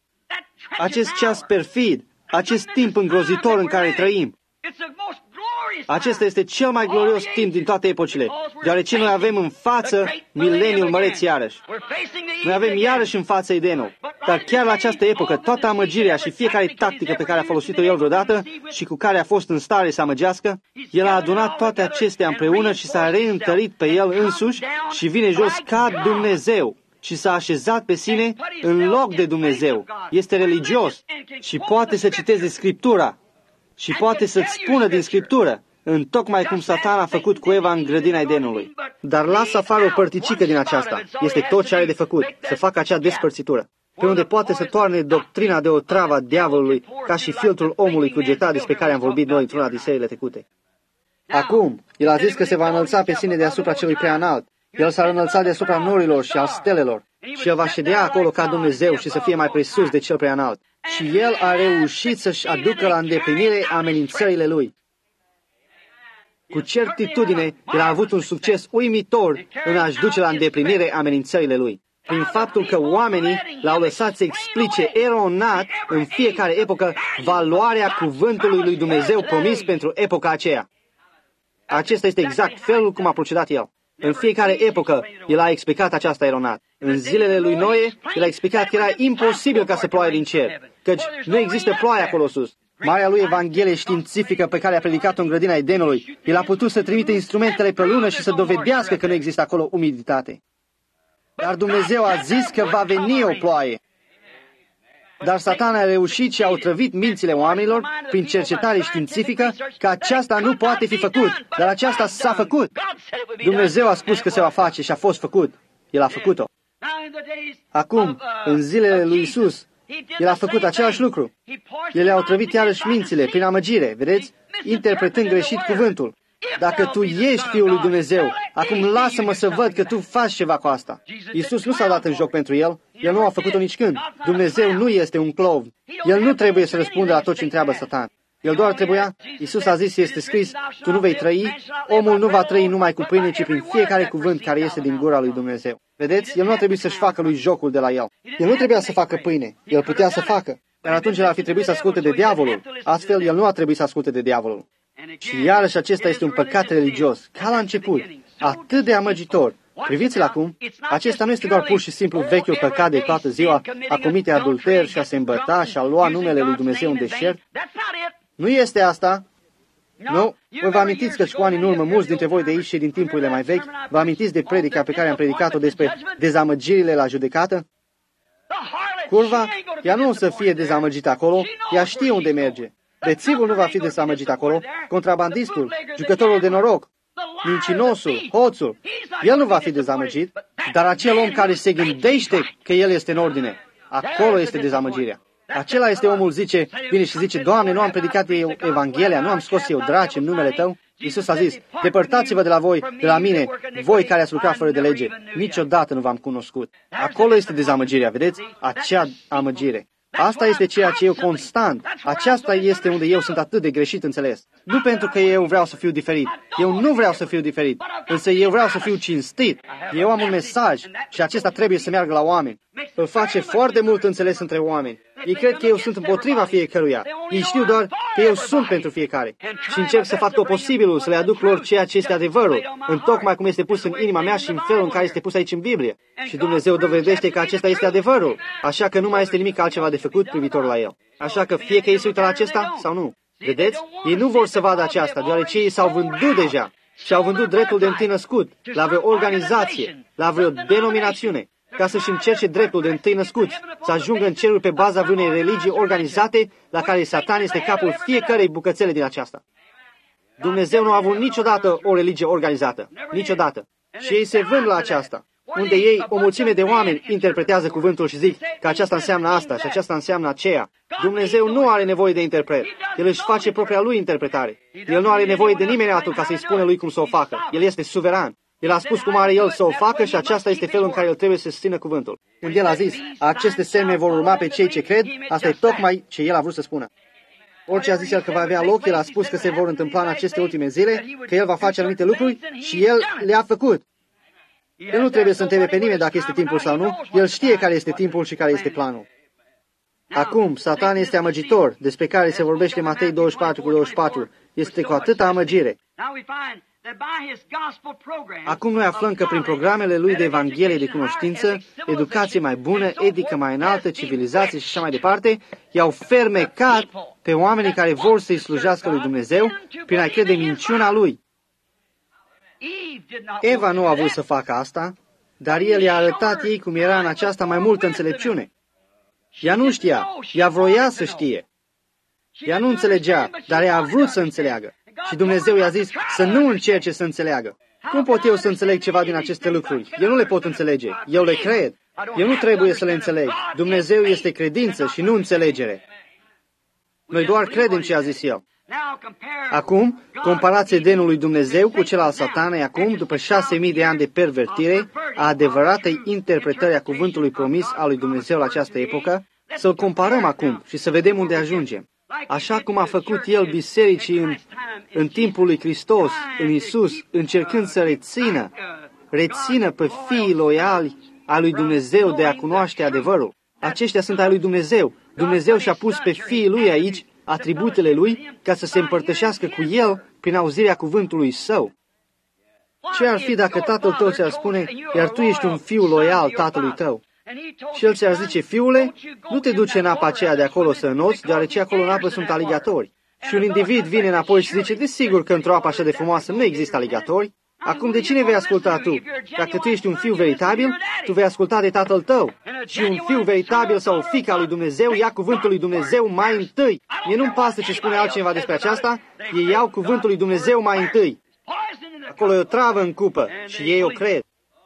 Acest ceas perfid, acest timp îngrozitor în care trăim. Acesta este cel mai glorios timp din toate epocile, deoarece noi avem în față mileniul măreț iarăși. Noi avem iarăși în față Edenul. Dar chiar la această epocă, toată amăgirea și fiecare tactică pe care a folosit-o el vreodată și cu care a fost în stare să amăgească, el a adunat toate acestea împreună și s-a reîntărit pe el însuși și vine jos ca Dumnezeu și s-a așezat pe sine în loc de Dumnezeu. Este religios și poate să citeze Scriptura și poate să-ți spună din Scriptură, întocmai cum Satan a făcut cu Eva în grădina Edenului. Dar lasă afară o părticică din aceasta. Este tot ce are de făcut, să facă acea despărțitură, pe unde poate să toarne doctrina de otravă a diavolului, ca și filtrul omului cugetat despre care am vorbit noi într-una din seriile trecute. Acum, el a zis că se va înălța pe sine deasupra celui prea înalt. El s-a înălțat deasupra norilor și al stelelor și el va ședea acolo ca Dumnezeu și să fie mai presus de cel prea înalt. Și el a reușit să-și aducă la îndeplinire amenințările lui. Cu certitudine, el a avut un succes uimitor în a-și duce la îndeplinire amenințările lui, prin faptul că oamenii l-au lăsat să explice eronat în fiecare epocă valoarea cuvântului lui Dumnezeu promis pentru epoca aceea. Acesta este exact felul cum a procedat el. În fiecare epocă, el a explicat aceasta eronat. În zilele lui Noe, el a explicat că era imposibil ca să ploaie din cer, căci nu există ploaie acolo sus. Marea lui Evanghelie științifică pe care a predicat-o în grădina Edenului, el a putut să trimite instrumentele pe lună și să dovedească că nu există acolo umiditate. Dar Dumnezeu a zis că va veni o ploaie. Dar Satan a reușit și a otrăvit mințile oamenilor prin cercetare științifică că aceasta nu poate fi făcut, dar aceasta s-a făcut. Dumnezeu a spus că se va face și a fost făcut. El a făcut-o. Acum, în zilele lui Isus, el a făcut același lucru. El le-a otrăvit iarăși mințile prin amăgire, vedeți, interpretând greșit cuvântul. Dacă tu ești Fiul lui Dumnezeu, acum lasă-mă să văd că tu faci ceva cu asta. Iisus nu s-a dat în joc pentru el, el nu a făcut-o nici când. Dumnezeu nu este un clovn. El nu trebuie să răspundă la tot ce întreabă Satan. El doar trebuia, Iisus a zis, este scris, tu nu vei trăi, omul nu va trăi numai cu pâine, ci prin fiecare cuvânt care este din gura lui Dumnezeu. Vedeți, el nu a trebuit să-și facă lui jocul de la el. El nu trebuia să facă pâine, el putea să facă. Dar atunci el ar fi trebuit să asculte de diavolul. Astfel, el nu a trebuit să asculte de diavolul. Și iarăși acesta este un păcat religios, ca la început, atât de amăgitor. Priviți-l acum, acesta nu este doar pur și simplu vechiul păcat de toată ziua, a comite adulter și a se îmbăta și a lua numele lui Dumnezeu în deșert. Nu este asta. Nu, vă vă amintiți că cu ani în urmă, mulți dintre voi de aici și din timpurile mai vechi, vă amintiți de predica pe care am predicat-o despre dezamăgirile la judecată? Curva, ea nu o să fie dezamăgită acolo, ea știe unde merge. Bețivul nu va fi dezamăgit acolo, contrabandistul, jucătorul de noroc, mincinosul, hoțul, el nu va fi dezamăgit, dar acel om care se gândește că el este în ordine, acolo este dezamăgirea. Acela este omul, zice, vine și zice, Doamne, nu am predicat eu Evanghelia, nu am scos eu draci în numele Tău. Iisus a zis, depărtați-vă de la voi, de la mine, voi care ați lucrat fără de lege, niciodată nu v-am cunoscut. Acolo este dezamăgirea, vedeți? Acea amăgire. Asta este ceea ce eu constant. Aceasta este unde eu sunt atât de greșit înțeles. Nu pentru că eu vreau să fiu diferit. Eu nu vreau să fiu diferit. Însă eu vreau să fiu cinstit. Eu am un mesaj și acesta trebuie să meargă la oameni. Îl face foarte mult înțeles între oameni. Ei cred că eu sunt împotriva fiecăruia. Ei știu doar că eu sunt pentru fiecare. Și încerc să fac tot posibilul să le aduc lor ceea ce este adevărul, întocmai cum este pus în inima mea și în felul în care este pus aici în Biblie. Și Dumnezeu dovedește că acesta este adevărul, așa că nu mai este nimic altceva de făcut privitor la el. Așa că fie că ei se uită la acesta sau nu. Vedeți? Ei nu vor să vadă aceasta, deoarece ei s-au vândut deja. Și-au vândut dreptul de întâi născut la vreo organizație, la vreo denominațiune, ca să-și încerce dreptul de întâi născuți, să ajungă în cerul pe baza vreunei religii organizate, la care Satan este capul fiecărei bucățele din aceasta. Dumnezeu nu a avut niciodată o religie organizată, niciodată. Și ei se vând la aceasta, unde ei, o mulțime de oameni, interpretează cuvântul și zic că aceasta înseamnă asta și aceasta înseamnă aceea. Dumnezeu nu are nevoie de interpret. El își face propria lui interpretare. El nu are nevoie de nimeni altul ca să-i spună lui cum să o facă. El este suveran. El a spus cum are el să o facă și aceasta este felul în care el trebuie să susțină cuvântul. Când el a zis, aceste semne vor urma pe cei ce cred, asta e tocmai ce el a vrut să spună. Orice a zis el că va avea loc, el a spus că se vor întâmpla în aceste ultime zile, că el va face anumite lucruri și el le-a făcut. El nu trebuie să întrebe pe nimeni dacă este timpul sau nu, el știe care este timpul și care este planul. Acum, Satan este amăgitor, despre care se vorbește în Matei douăzeci și patru cu douăzeci și patru. Este cu atâta amăgire. Acum noi aflăm că prin programele lui de Evanghelie de cunoștință, educație mai bună, etică mai înaltă, civilizație și așa mai departe, i-au fermecat pe oamenii care vor să-i slujească lui Dumnezeu prin a crede minciuna lui. Eva nu a vrut să facă asta, dar el i-a arătat ei cum era în aceasta mai multă înțelepciune. Ea nu știa, ea vroia să știe. Ea nu înțelegea, dar ea a vrut să înțeleagă. Și Dumnezeu i-a zis să nu încerce să înțeleagă. Cum pot eu să înțeleg ceva din aceste lucruri? Eu nu le pot înțelege. Eu le cred. Eu nu trebuie să le înțeleg. Dumnezeu este credință și nu înțelegere. Noi doar credem ce a zis El. Acum, comparați Edenul lui Dumnezeu cu cel al Satanei acum, după șase mii de ani de pervertire a adevăratei interpretări a cuvântului promis al lui Dumnezeu la această epocă, să-l comparăm acum și să vedem unde ajungem. Așa cum a făcut El bisericii în, în timpul lui Hristos, în Iisus, încercând să rețină, rețină pe fiii loiali a lui Dumnezeu de a cunoaște adevărul. Aceștia sunt ai lui Dumnezeu. Dumnezeu și-a pus pe fiii lui aici atributele lui ca să se împărtășească cu el prin auzirea cuvântului său. Ce ar fi dacă tatăl tău ți-ar spune, iar tu ești un fiu loial tatălui tău? Și el ți-ar zice, fiule, nu te duce în apa aceea de acolo să înoți, deoarece acolo în apă sunt aligatori. Și un individ vine înapoi și zice, desigur că într-o apă așa de frumoasă nu există aligatori. Acum de cine vei asculta tu? Dacă tu ești un fiu veritabil, tu vei asculta de tatăl tău. Și un fiu veritabil sau o fiică a lui Dumnezeu ia cuvântul lui Dumnezeu mai întâi. Mie nu-mi pasă ce spune altcineva despre aceasta, ei iau cuvântul lui Dumnezeu mai întâi. Acolo e o travă în cupă și ei o cred.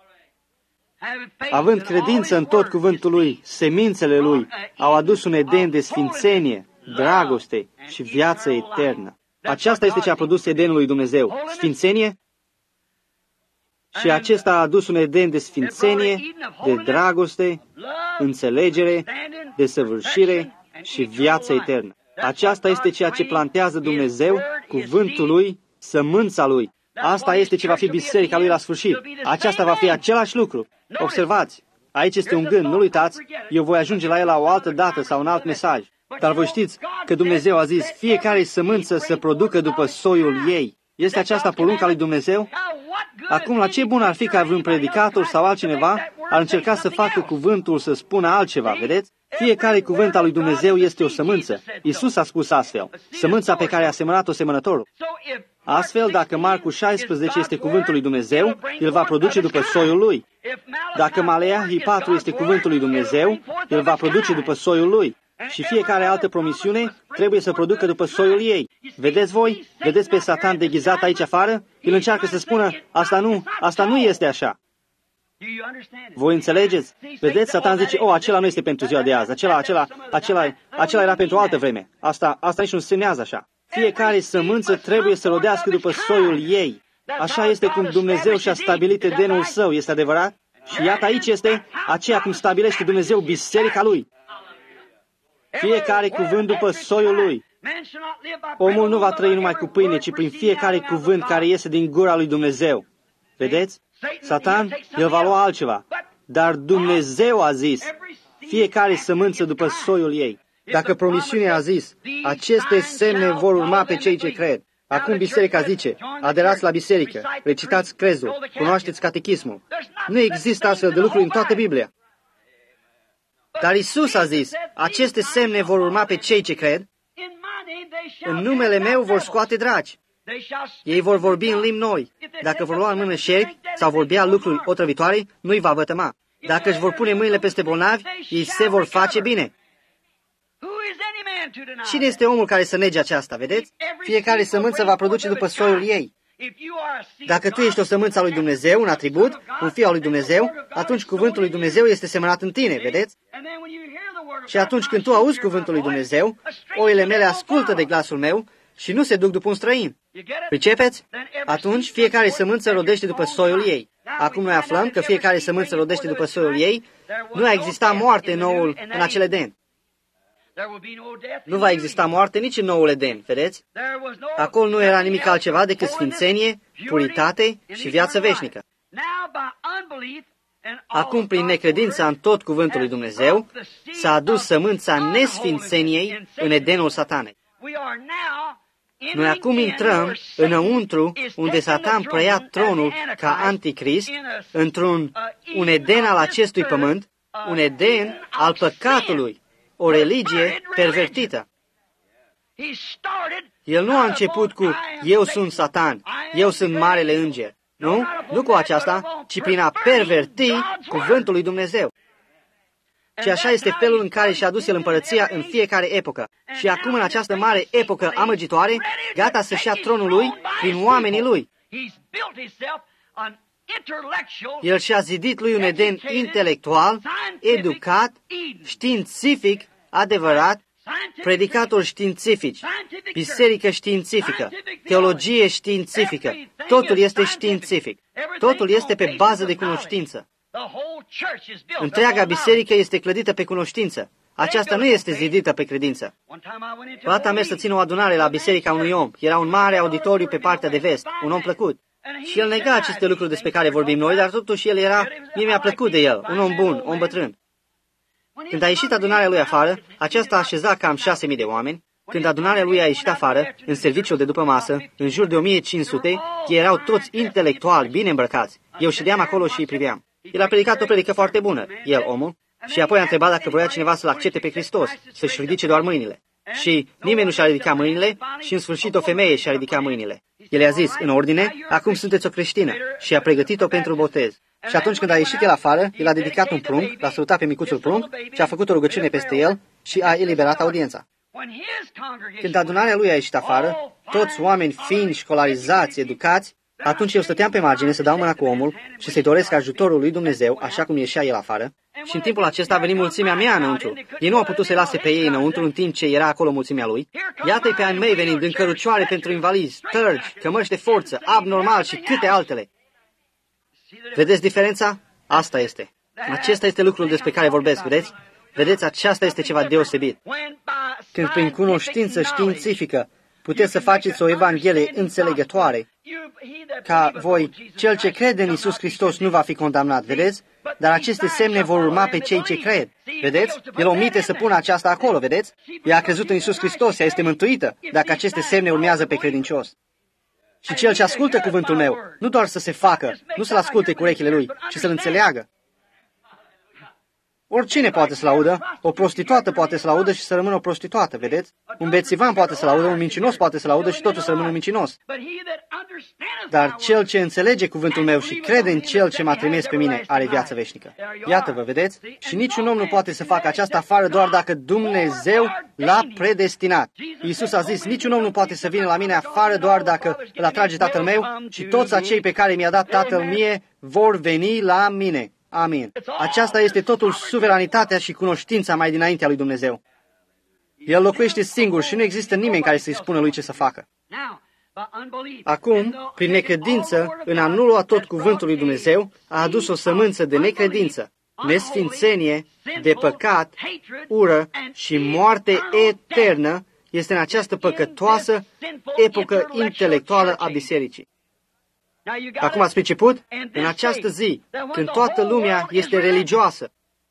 Având credință în tot cuvântul lui, semințele lui au adus un Eden de sfințenie, dragoste și viață eternă. Aceasta este ce a produs Edenul lui Dumnezeu, sfințenie. Și acesta a adus un Eden de sfințenie, de dragoste, înțelegere, desăvârșire și viață eternă. Aceasta este ceea ce plantează Dumnezeu, cuvântul lui, sămânța lui. Asta este ce va fi biserica lui la sfârșit. Aceasta va fi același lucru. Observați, aici este un gând, nu uitați, eu voi ajunge la el la o altă dată sau un alt mesaj. Dar voi știți că Dumnezeu a zis, fiecare sămânță să producă după soiul ei. Este aceasta porunca lui Dumnezeu? Acum, la ce bun ar fi ca vreun predicator sau altcineva ar încerca să facă cuvântul să spună altceva, vedeți? Fiecare cuvânt al lui Dumnezeu este o sămânță. Iisus a spus astfel, sămânța pe care a semănat-o semănătorul. Astfel, dacă Marcu șaisprezece este cuvântul lui Dumnezeu, el va produce după soiul lui. Dacă Maleahi patru este cuvântul lui Dumnezeu, el va produce după soiul lui. Și fiecare altă promisiune trebuie să producă după soiul ei. Vedeți voi? Vedeți pe Satan deghizat aici afară? El încearcă să spună, asta nu, asta nu este așa. Voi înțelegeți? Vedeți? Satan zice, oh, acela nu este pentru ziua de azi, acela, acela, acela, acela era pentru o altă vreme. Asta, asta nici nu semnează așa. Fiecare sămânță trebuie să rodească după soiul ei. Așa este cum Dumnezeu și-a stabilit Edenul său, este adevărat? Și iată aici este aceea cum stabilește Dumnezeu biserica lui. Fiecare cuvânt după soiul lui. Omul nu va trăi numai cu pâine, ci prin fiecare cuvânt care iese din gura lui Dumnezeu. Vedeți? Satan, el va lua altceva. Dar Dumnezeu a zis, fiecare sămânță după soiul ei. Dacă promisiunea a zis, aceste semne vor urma pe cei ce cred. Acum biserica zice, aderați la biserică, recitați crezul, cunoașteți catechismul. Nu există astfel de lucruri în toată Biblia. Dar Iisus a zis, aceste semne vor urma pe cei ce cred, în numele meu vor scoate draci. Ei vor vorbi în limbi noi. Dacă vor lua în mână șerpi sau vorbea lucruri otrăvitoare, nu-i va vătăma. Dacă își vor pune mâinile peste bolnavi, ei se vor face bine. Cine este omul care să nege aceasta, vedeți? Fiecare sămânță va produce după soiul ei. Dacă tu ești o sămânță a lui Dumnezeu, un atribut, un fiu al lui Dumnezeu, atunci cuvântul lui Dumnezeu este semănat în tine, vedeți? Și atunci când tu auzi cuvântul lui Dumnezeu, oile mele ascultă de glasul meu și nu se duc după un străin. Pricepeți? Atunci fiecare sămânță rodește după soiul ei. Acum noi aflăm că fiecare sămânță rodește după soiul ei. Nu a existat moarte în noul, în acel Eden. Nu va exista moarte nici în noul Eden, vedeți? Acolo nu era nimic altceva decât sfințenie, puritate și viață veșnică. Acum, prin necredința în tot cuvântul lui Dumnezeu, s-a adus sămânța nesfințeniei în Edenul Satanei. Noi acum intrăm înăuntru unde Satan preia tronul ca anticrist, într-un un Eden al acestui pământ, un Eden al păcatului, o religie pervertită. El nu a început cu eu sunt Satan, eu sunt marele înger. Nu? Nu cu aceasta, ci prin a perverti cuvântul lui Dumnezeu. Și așa este felul în care și-a dus el împărăția în fiecare epocă. Și acum, în această mare epocă amăgitoare, gata să-și ia tronul lui prin oamenii lui. El și-a zidit lui un Eden intelectual, educat, științific, adevărat, predicatori științifici, biserică științifică, teologie științifică. Totul este științific. Totul este pe bază de cunoștință. Întreaga biserică este clădită pe cunoștință. Aceasta nu este zidită pe credință. Odată am mers să țin o adunare la biserica unui om. Era un mare auditoriu pe partea de vest, un om plăcut. Și el nega aceste lucruri despre care vorbim noi, dar totuși el era, mie mi-a plăcut de el, un om bun, om bătrân. Când a ieșit adunarea lui afară, aceasta a așezat cam șase mii de oameni. Când adunarea lui a ieșit afară, în serviciul de după masă, în jur de o mie cinci sute, ei erau toți intelectuali, bine îmbrăcați. Eu ședeam acolo și îi priveam. El a predicat o predică foarte bună, el, omul, și apoi a întrebat dacă voia cineva să-L accepte pe Hristos, să-și ridice doar mâinile. Și nimeni nu și-a ridicat mâinile și în sfârșit o femeie și-a ridicat mâinile. El i-a zis, în ordine, acum sunteți o creștină, și a pregătit-o pentru botez. Și atunci când a ieșit el afară, el a dedicat un prunc, l-a salutat pe micuțul prunc și a făcut o rugăciune peste el și a eliberat audiența. Când adunarea lui a ieșit afară, toți oameni fini, școlarizați, educați, atunci eu stăteam pe margine să dau mâna cu omul și să-i doresc ajutorul lui Dumnezeu, așa cum ieșea el afară. Și în timpul acesta a venit mulțimea mea înăuntru. Ei nu au putut să-i lase pe ei înăuntru în timp ce era acolo mulțimea lui. Iată-i pe ai mei venind în cărucioare pentru invalizi, tărgi, cămăși de forță, abnormal și câte altele. Vedeți diferența? Asta este. Acesta este lucrul despre care vorbesc, vedeți? Vedeți, aceasta este ceva deosebit. Când prin cunoștință științifică puteți să faceți o evanghelie înțelegătoare, ca voi, cel ce crede în Iisus Hristos nu va fi condamnat, vedeți? Dar aceste semne vor urma pe cei ce cred. Vedeți? El omite să pună aceasta acolo, vedeți? Ea a crezut în Iisus Hristos, ea este mântuită, dacă aceste semne urmează pe credincios. Și cel ce ascultă cuvântul meu, nu doar să se facă, nu să-l asculte cu urechile lui, ci să-l înțeleagă. Oricine poate să-l audă, o prostituată poate să-l audă și să rămână o prostituată, vedeți? Un bețivan poate să-l audă, un mincinos poate să-l audă și totul să rămână un mincinos. Dar cel ce înțelege cuvântul meu și crede în cel ce m-a trimis pe mine are viață veșnică. Iată-vă, vedeți? Și niciun om nu poate să facă aceasta afară doar dacă Dumnezeu l-a predestinat. Iisus a zis, niciun om nu poate să vină la mine afară doar dacă îl atrage Tatăl meu și toți acei pe care mi-a dat Tatăl mie vor veni la mine. Amin. Aceasta este totul suveranitatea și cunoștința mai dinaintea lui Dumnezeu. El locuiește singur și nu există nimeni care să-i spună lui ce să facă. Acum, prin necredință, în a nu lua tot cuvântul lui Dumnezeu, a adus o sămânță de necredință, nesfințenie, de păcat, ură și moarte eternă este în această păcătoasă epocă intelectuală a bisericii. Acum ați priceput? În această zi, când toată lumea este religioasă.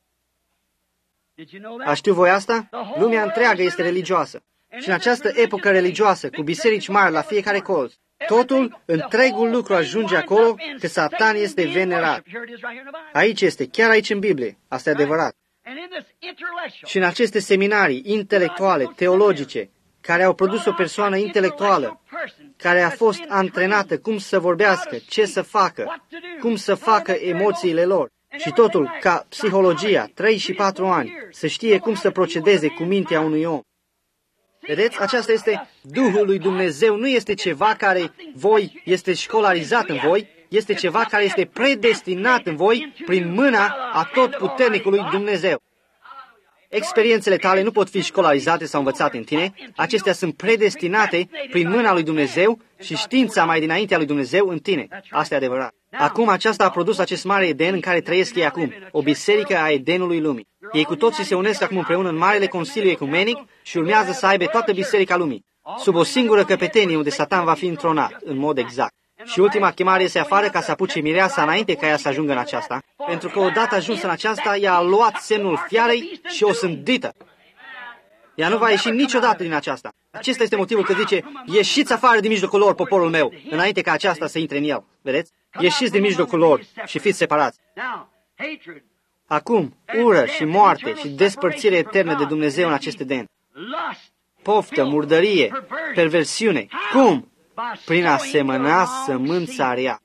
A știu voi asta? Lumea întreagă este religioasă. Și în această epocă religioasă, cu biserici mari la fiecare colț, totul, întregul lucru ajunge acolo că Satan este venerat. Aici este, chiar aici în Biblie. Asta e adevărat. Și în aceste seminarii intelectuale, teologice, care au produs o persoană intelectuală, care a fost antrenată cum să vorbească, ce să facă, cum să facă emoțiile lor. Și totul, ca psihologia, trei și patru ani, să știe cum să procedeze cu mintea unui om. Vedeți? Aceasta este Duhul lui Dumnezeu. Nu este ceva care voi este școlarizat în voi, este ceva care este predestinat în voi prin mâna a totputernicului Dumnezeu. Experiențele tale nu pot fi școlarizate sau învățate în tine, acestea sunt predestinate prin mâna lui Dumnezeu și știința mai dinaintea lui Dumnezeu în tine. Asta e adevărat. Acum aceasta a produs acest mare Eden în care trăiesc ei acum, o biserică a Edenului lumii. Ei cu toții se unesc acum împreună în Marele Consiliu Ecumenic și urmează să aibă toată biserica lumii, sub o singură căpetenie unde Satan va fi întronat, în mod exact. Și ultima chemare este afară ca să apuce mireasa înainte ca ea să ajungă în aceasta. Pentru că odată ajuns în aceasta, ea a luat semnul fiarei și o sândită. Ea nu va ieși niciodată din aceasta. Acesta este motivul că zice, ieșiți afară din mijlocul lor, poporul meu, înainte ca aceasta să intre în el. Vedeți? Ieșiți din mijlocul lor și fiți separați. Acum, ură și moarte și despărțire eternă de Dumnezeu în acest Eden. Poftă, murdărie, perversiune. Cum? Prin a semăna sămânța rea.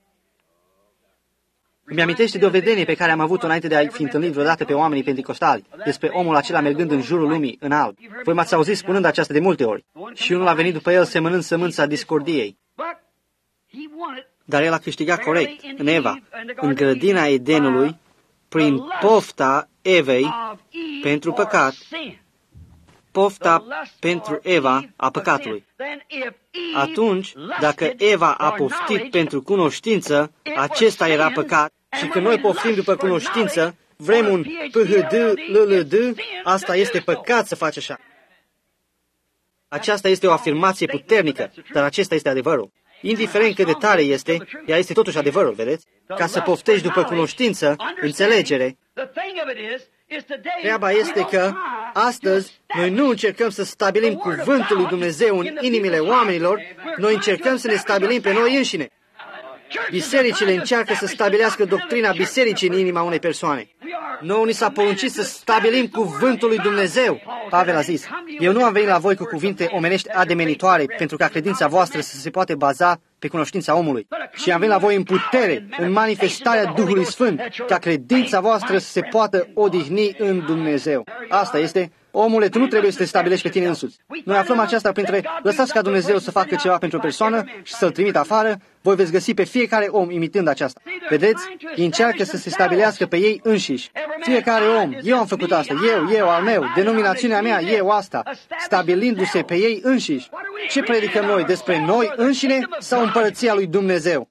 Îmi amintește de o vedenie pe care am avut-o înainte de a fi întâlnit vreodată pe oamenii penticostali, despre omul acela mergând în jurul lumii în alb. Voi m-ați auzit spunând aceasta de multe ori. Și unul a venit după el semănând sămânța discordiei. Dar el a câștigat corect, în Eva, în grădina Edenului, prin pofta Evei pentru păcat, pofta pentru Eva a păcatului. Atunci, dacă Eva a poftit pentru cunoștință, acesta era păcat, și când noi poftim după cunoștință, vrem un P H D, L L D, asta este păcat să faci așa. Aceasta este o afirmație puternică, dar acesta este adevărul. Indiferent cât de tare este, ea este totuși adevărul, vedeți? Ca să poftești după cunoștință, înțelegere, treaba este că astăzi noi nu încercăm să stabilim cuvântul lui Dumnezeu în inimile oamenilor, noi încercăm să ne stabilim pe noi înșine. Bisericile încearcă să stabilească doctrina bisericii în inima unei persoane. Nouă ni s-a poruncit să stabilim cuvântul lui Dumnezeu. Pavel a zis, eu nu am venit la voi cu cuvinte omenești ademenitoare pentru ca credința voastră să se poate baza pe cunoștința omului. Și am venit la voi în putere, în manifestarea Duhului Sfânt, ca credința voastră să se poată odihni în Dumnezeu. Asta este, omule, tu nu trebuie să te stabilești pe tine însuți. Noi aflăm aceasta printre, lăsați ca Dumnezeu să facă ceva pentru o persoană și să-l trimită afară, voi veți găsi pe fiecare om imitând aceasta. Vedeți? Ei încearcă să se stabilească pe ei înșiși. Fiecare om, eu am făcut asta, eu, eu, al meu, denominațiunea mea, eu asta, stabilindu-se pe ei înșiși. Ce predicăm noi? Despre noi înșine sau împărăția lui Dumnezeu?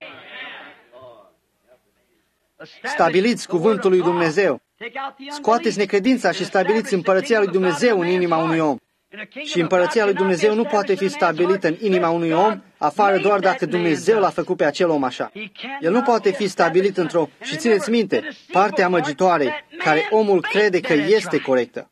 Stabiliți cuvântul lui Dumnezeu. Scoateți necredința și stabiliți împărăția lui Dumnezeu în inima unui om. Și împărăția lui Dumnezeu nu poate fi stabilită în inima unui om, afară doar dacă Dumnezeu l-a făcut pe acel om așa. El nu poate fi stabilit într-o, și țineți minte, partea amăgitoare, care omul crede că este corectă.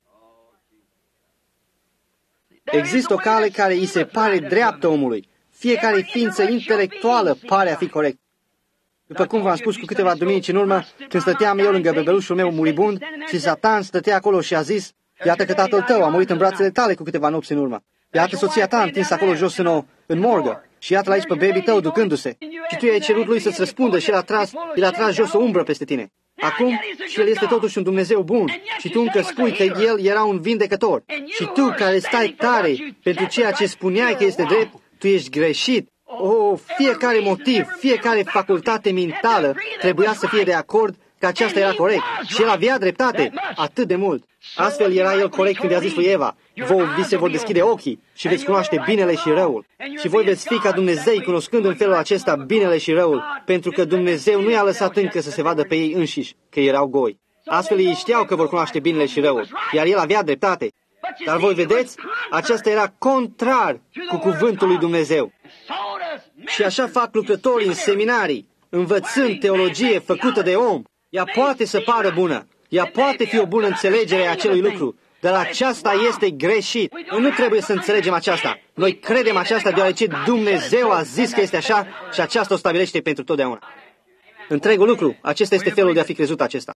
Există o cale care îi se pare dreaptă omului. Fiecare ființă intelectuală pare a fi corectă. După cum v-am spus cu câteva duminici în urmă, când stăteam eu lângă bebelușul meu muribund și Satan stătea acolo și a zis, iată că tatăl tău a murit în brațele tale cu câteva nopți în urmă. Iată soția ta întins acolo jos în, o, în morgă și iată-l aici pe baby tău ducându-se. Și tu i-ai cerut lui să-ți răspundă și el a tras, el a tras jos o umbră peste tine. Acum, și el este totuși un Dumnezeu bun și tu încă spui că el era un vindecător. Și tu care stai tare pentru ceea ce spuneai că este drept, tu ești greșit. O, fiecare motiv, fiecare facultate mentală trebuia să fie de acord că aceasta era corect. Și el avea dreptate, atât de mult. Astfel era el corect când i-a zis lui Eva, vouă vi se vor deschide ochii și veți cunoaște binele și răul. Și voi veți fi ca Dumnezei, cunoscând în felul acesta binele și răul, pentru că Dumnezeu nu i-a lăsat încă să se vadă pe ei înșiși, că erau goi. Astfel ei știau că vor cunoaște binele și răul, iar el avea dreptate. Dar voi vedeți, aceasta era contrar cu cuvântul lui Dumnezeu. Și așa fac lucrătorii în seminarii, învățând teologie făcută de om. Ea poate să pară bună, ea poate fi o bună înțelegere a acelui lucru, dar aceasta este greșit. Noi nu trebuie să înțelegem aceasta. Noi credem aceasta deoarece Dumnezeu a zis că este așa și aceasta o stabilește pentru totdeauna. Întregul lucru, acesta este felul de a fi crezut acesta.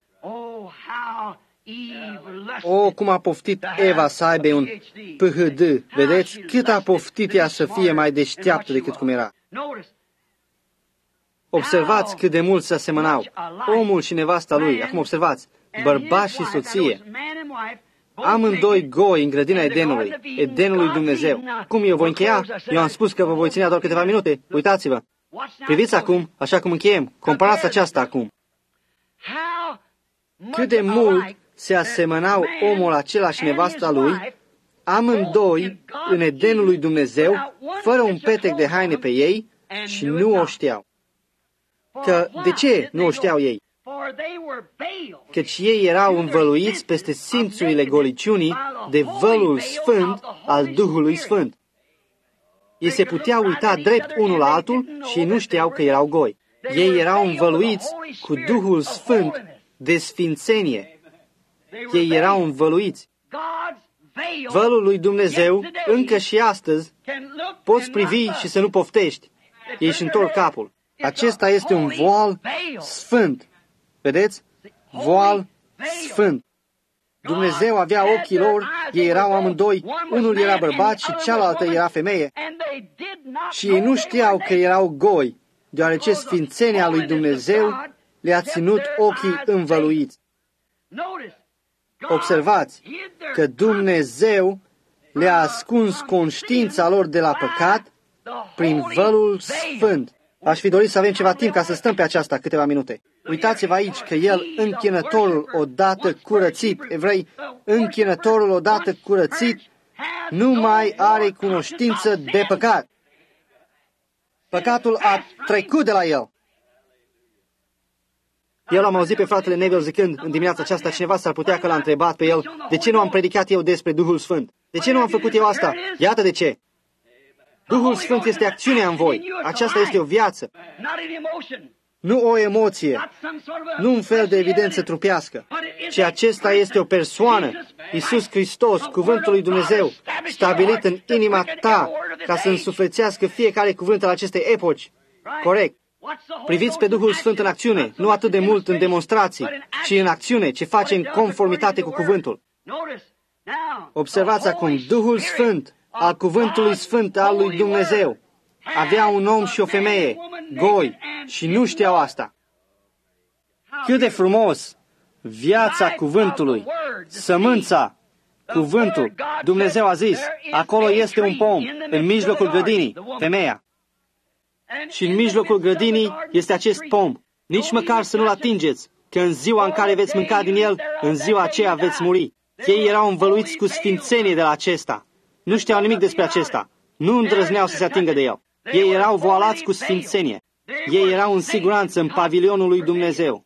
O, cum a poftit Eva să aibă un P H D. Vedeți? Cât a poftit ea să fie mai deșteaptă decât cum era. Observați cât de mult se asemănau. Omul și nevasta lui. Acum observați. Bărbat și soție. Amândoi goi în grădina Edenului. Edenului Dumnezeu. Cum eu voi încheia? Eu am spus că vă voi ține doar câteva minute. Uitați-vă. Priviți acum, așa cum încheiem. Comparați aceasta acum. Cât de mult se asemănau omul acela și nevasta lui, amândoi în Edenul lui Dumnezeu, fără un petec de haine pe ei, și nu o știau. Că de ce nu o știau ei? Căci ei erau învăluiți peste simțurile goliciunii de vălul sfânt al Duhului Sfânt. Ei se puteau uita drept unul la altul și ei nu știau că erau goi. Ei erau învăluiți cu Duhul Sfânt de sfințenie. Ei erau învăluiți. Vălul lui Dumnezeu, încă și astăzi, poți privi și să nu poftești. Ei își întorc capul. Acesta este un voal sfânt. Vedeți? Voal sfânt. Dumnezeu avea ochii lor, ei erau amândoi, unul era bărbat și cealaltă era femeie. Și ei nu știau că erau goi, deoarece sfințenia lui Dumnezeu le-a ținut ochii învăluiți. Observați că Dumnezeu le-a ascuns conștiința lor de la păcat prin vălul sfânt. Aș fi dorit să avem ceva timp ca să stăm pe aceasta câteva minute. Uitați-vă aici că el, închinătorul odată curățit, evrei, închinătorul odată curățit, nu mai are cunoștință de păcat. Păcatul a trecut de la el. Eu l-am auzit pe fratele Neville zicând în dimineața aceasta, cineva s-ar putea că l-a întrebat pe el, de ce nu am predicat eu despre Duhul Sfânt? De ce nu am făcut eu asta? Iată de ce. Duhul Sfânt este acțiunea în voi. Aceasta este o viață. Nu o emoție. Nu un fel de evidență trupească. Ci acesta este o persoană. Iisus Hristos, Cuvântul lui Dumnezeu, stabilit în inima ta ca să însuflețească fiecare cuvânt al acestei epoci. Corect. Priviți pe Duhul Sfânt în acțiune, nu atât de mult în demonstrații, ci în acțiune, ce face în conformitate cu cuvântul. Observați acum, Duhul Sfânt al Cuvântului Sfânt al lui Dumnezeu avea un om și o femeie, goi, și nu știau asta. Cât de frumos! Viața cuvântului, sămânța, cuvântul. Dumnezeu a zis, acolo este un pom, în mijlocul grădinii, femeia. Și în mijlocul grădinii este acest pom. Nici măcar să nu-l atingeți, că în ziua în care veți mânca din el, în ziua aceea veți muri. Ei erau învăluiți cu sfințenie de la acesta. Nu știau nimic despre acesta. Nu îndrăzneau să se atingă de el. Ei erau voalați cu sfințenie. Ei erau în siguranță în pavilionul lui Dumnezeu.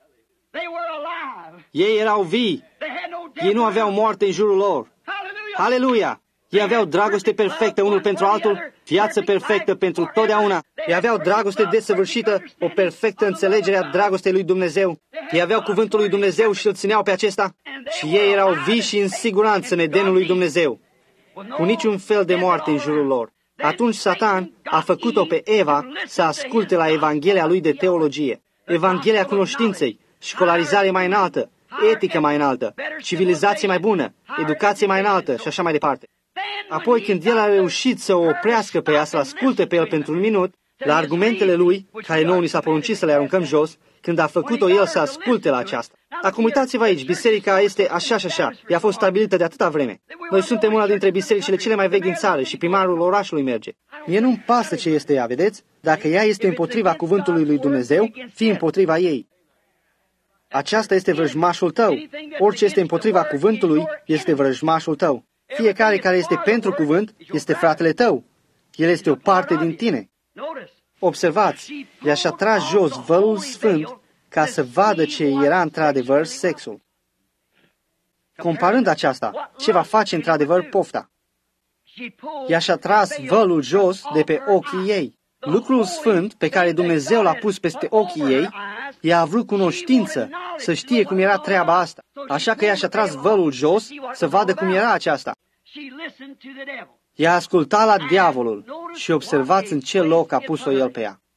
Ei erau vii. Ei nu aveau moarte în jurul lor. Aleluia! Ei aveau dragoste perfectă unul pentru altul, viață perfectă pentru totdeauna. Ei aveau dragoste desăvârșită, o perfectă înțelegere a dragostei lui Dumnezeu. Ei aveau cuvântul lui Dumnezeu și îl țineau pe acesta. Și ei erau vii și în siguranță în Edenul lui Dumnezeu, cu niciun fel de moarte în jurul lor. Atunci Satan a făcut-o pe Eva să asculte la Evanghelia lui de teologie, Evanghelia cunoștinței, școlarizare mai înaltă, etică mai înaltă, civilizație mai bună, educație mai înaltă și așa mai departe. Apoi, când el a reușit să o oprească pe ea, să-l asculte pe el pentru un minut, la argumentele lui, care nouă ni s-a poruncit să le aruncăm jos, când a făcut-o el să asculte la aceasta. Acum uitați-vă aici, biserica este așa și așa, ea a fost stabilită de atâta vreme. Noi suntem una dintre bisericile cele mai vechi din țară și primarul orașului merge. Mie nu-mi pasă ce este ea, vedeți? Dacă ea este împotriva cuvântului lui Dumnezeu, fii împotriva ei. Aceasta este vrăjmașul tău. Orice este împotriva cuvântului este vrăjmașul tău. Fiecare care este pentru cuvânt este fratele tău. El este o parte din tine. Observați, i-aș tras jos vălul sfânt ca să vadă ce era într-adevăr sexul. Comparând aceasta, ce va face într-adevăr pofta? I-aș tras vălul jos de pe ochii ei. Lucrul sfânt pe care Dumnezeu l-a pus peste ochii ei, i-a vrut cunoștință, să știe cum era treaba asta. Așa că i-a tras vălul jos să vadă cum era aceasta. I-a ascultat la diavolul și observați în ce loc a pus-o el pe ea.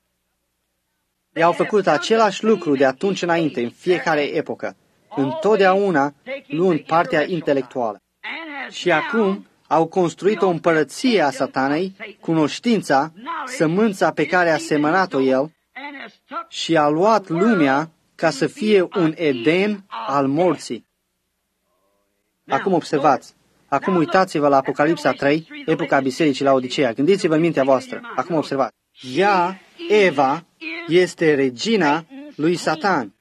I-au făcut același lucru de atunci înainte, în fiecare epocă, întotdeauna luând partea intelectuală. Și acum au construit o împărăție a Satanei, cunoștința, sămânța pe care a semănat-o el, și a luat lumea ca să fie un Eden al morții. Acum observați. Acum uitați-vă la Apocalipsa trei, epoca Bisericii la Odiseea. Gândiți-vă în mintea voastră. Acum observați. Ea, Eva, este regina lui Satan.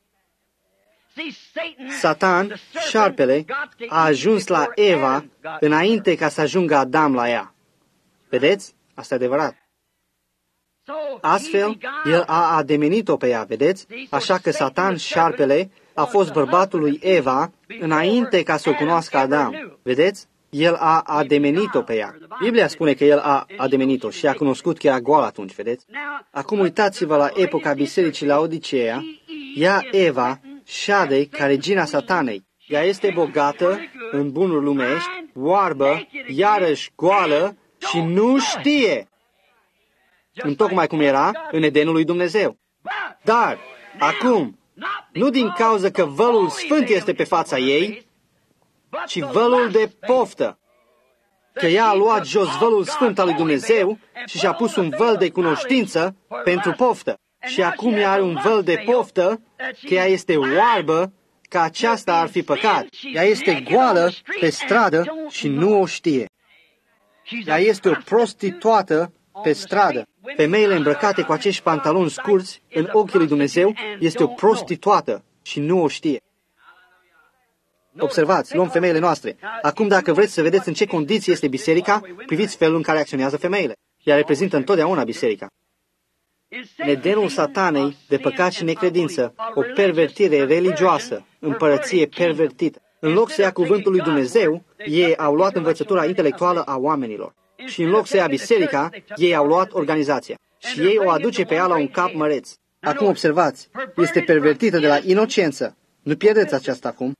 Satan, șarpele, a ajuns la Eva înainte ca să ajungă Adam la ea. Vedeți? Asta e adevărat. Astfel, el a ademenit-o pe ea, vedeți? Așa că Satan, șarpele, a fost bărbatul lui Eva înainte ca să o cunoască Adam. Vedeți? El a ademenit-o pe ea. Biblia spune că el a ademenit-o și a cunoscut că era goală atunci, vedeți? Acum uitați-vă la epoca bisericii la Odiseea. Ea, Eva, șade ca regina satanei. Ea este bogată în bunuri lumești, oarbă, iarăși goală și nu știe. Întocmai cum era în Edenul lui Dumnezeu. Dar, acum, nu din cauza că vălul sfânt este pe fața ei, ci vălul de poftă. Că ea a luat jos vălul sfânt al lui Dumnezeu și și-a pus un văl de cunoștință pentru poftă. Și acum ea are un văl de poftă, că ea este oarbă, că aceasta ar fi păcat. Ea este goală pe stradă și nu o știe. Ea este o prostituată pe stradă. Femeile îmbrăcate cu acești pantaloni scurți, în ochii lui Dumnezeu, este o prostituată și nu o știe. Observați, luăm femeile noastre. Acum, dacă vreți să vedeți în ce condiții este biserica, priviți felul în care acționează femeile. Ea reprezintă întotdeauna biserica. În Edenul satanei, de păcat și necredință, o pervertire religioasă, împărăție pervertită. În loc să ia cuvântul lui Dumnezeu, ei au luat învățătura intelectuală a oamenilor. Și în loc să ia biserica, ei au luat organizația. Și ei o aduce pe ea la un cap măreț. Acum observați, este pervertită de la inocență. Nu pierdeți aceasta acum.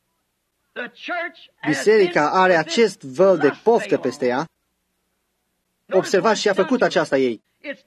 Biserica are acest văl de poftă peste ea. Observați și a făcut aceasta ei.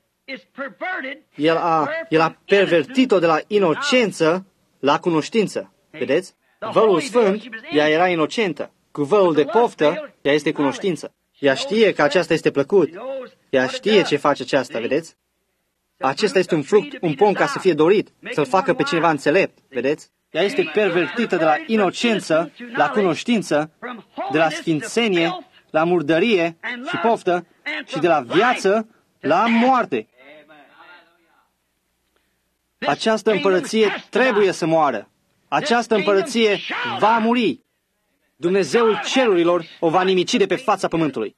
El a, el a pervertit-o de la inocență la cunoștință. Vedeți? Vălul sfânt, ea era inocentă. Cu vălul de poftă, ea este cunoștință. Ea știe că aceasta este plăcut. Ea știe ce face aceasta, vedeți? Acesta este un fruct, un pom ca să fie dorit, să-l facă pe cineva înțelept, vedeți? Ea este pervertită de la inocență la cunoștință, de la sfințenie la murdărie și poftă și de la viață la moarte. Această împărăție trebuie să moară. Această împărăție va muri. Dumnezeul cerurilor o va nimici de pe fața pământului.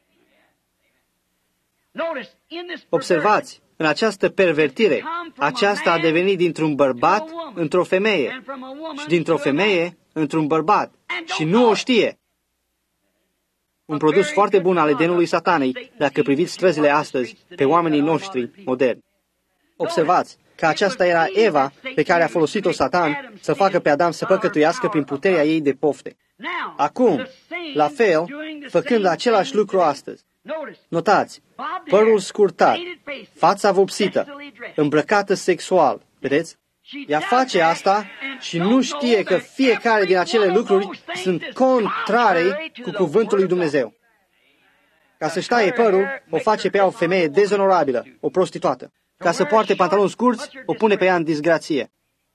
Observați, în această pervertire, aceasta a devenit dintr-un bărbat într-o femeie și dintr-o femeie într-un bărbat și nu o știe. Un produs foarte bun al Edenului satanei, dacă priviți străzile astăzi pe oamenii noștri moderni. Observați că aceasta era Eva pe care a folosit-o Satan să facă pe Adam să păcătuiască prin puterea ei de pofte. Acum, la fel, făcând același lucru astăzi. Notați, părul scurtat, fața vopsită, îmbrăcată sexual, vedeți? Ea face asta și nu știe că fiecare din acele lucruri sunt contrare cu cuvântul lui Dumnezeu. Ca să-și taie părul, o face pe ea o femeie dezonorabilă, o prostituată. Ca să poarte pantaloni scurți, o pune pe ea în disgrație.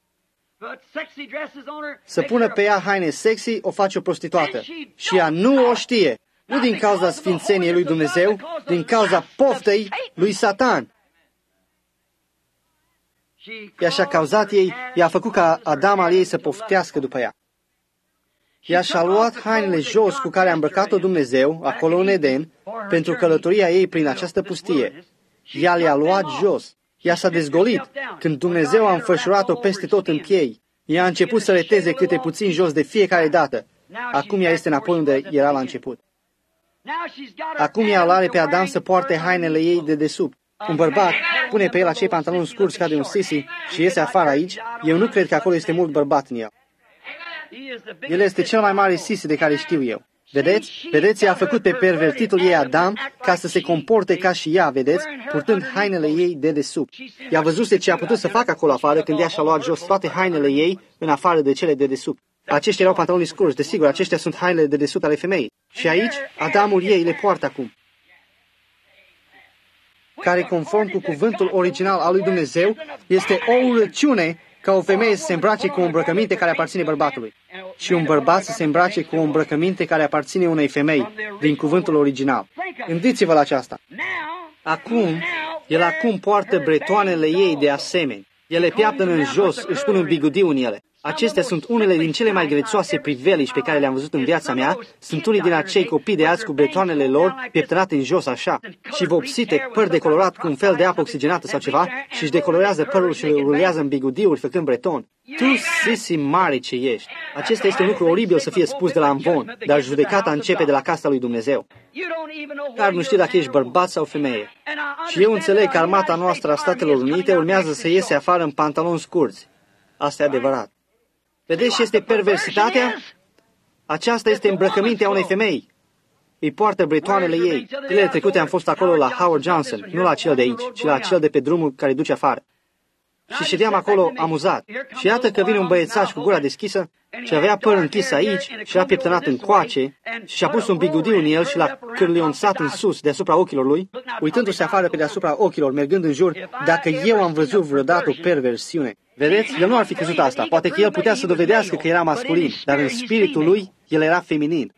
Să pună pe ea haine sexy, o face o prostituată. Și ea nu o știe. Nu din cauza sfințeniei lui Dumnezeu, din cauza poftei lui Satan. Ea și-a cauzat ei, i-a făcut ca Adam al ei să poftească după ea. Ea și-a luat hainele jos cu care a îmbrăcat-o Dumnezeu, acolo în Eden, pentru călătoria ei prin această pustie. Ea le-a luat jos. Ea s-a dezgolit când Dumnezeu a înfășurat-o peste tot în piei. Ea a început să reteze câte puțin jos de fiecare dată. Acum ea este înapoi unde era la început. Acum ea îl are pe Adam să poarte hainele ei de desubt. Un bărbat pune pe el acei pantaloni scurți ca de un sisi și iese afară aici. Eu nu cred că acolo este mult bărbat în el. El este cel mai mare sisi de care știu eu. Vedeți? Vedeți, ea a făcut pe pervertitul ei Adam ca să se comporte ca și ea, vedeți, purtând hainele ei de desubt. Ea văzuse ce a putut să facă acolo afară când ea și-a luat jos toate hainele ei în afară de cele de desubt. Aceștia erau pantaloni scurți, desigur, aceștia sunt hainele de desubt ale femeii. Și aici, Adamul ei le poartă acum. Care, conform cu cuvântul original al lui Dumnezeu, este o urăciune ca o femeie să se îmbrace cu o îmbrăcăminte care aparține bărbatului și un bărbat să se îmbrace cu o îmbrăcăminte care aparține unei femei, din cuvântul original. Gândiți-vă la aceasta. Acum, el acum poartă bretoanele ei de asemenea. Ele piaptăn în jos, își pun un bigudiu în ele. Acestea sunt unele din cele mai grețoase priveliști pe care le-am văzut în viața mea. Sunt unii din acei copii de azi cu bretoanele lor pieptănate în jos așa și vopsite, păr decolorat cu un fel de apă oxigenată sau ceva și își decolorează părul și îl rulează în bigudiuri făcând breton. Tu, sisi mare ce ești! Acesta este un lucru oribil să fie spus de la amvon, dar judecata începe de la casa lui Dumnezeu. Dar nu știi dacă ești bărbat sau femeie. Și eu înțeleg că armata noastră a Statelor Unite urmează să iese afară în pantaloni scurți. Asta e adevărat. Vedeți ce este perversitatea? Aceasta este îmbrăcămintea unei femei. Îi poartă bretoanele ei. Zilele trecute am fost acolo la Howard Johnson, nu la cel de aici, ci la cel de pe drumul care duce afară. Și ședeam acolo amuzat. Și iată că vine un băiețaș cu gura deschisă și avea păr închis aici și l-a pieptănat în coace și și-a pus un bigudiu în el și l-a cârlionțat în sus, deasupra ochilor lui, uitându-se afară pe deasupra ochilor, mergând în jur, dacă eu am văzut vreodată o perversiune. Vedeți? El nu ar fi crezut asta. Poate că el putea să dovedească că era masculin, dar în spiritul lui, el era feminin.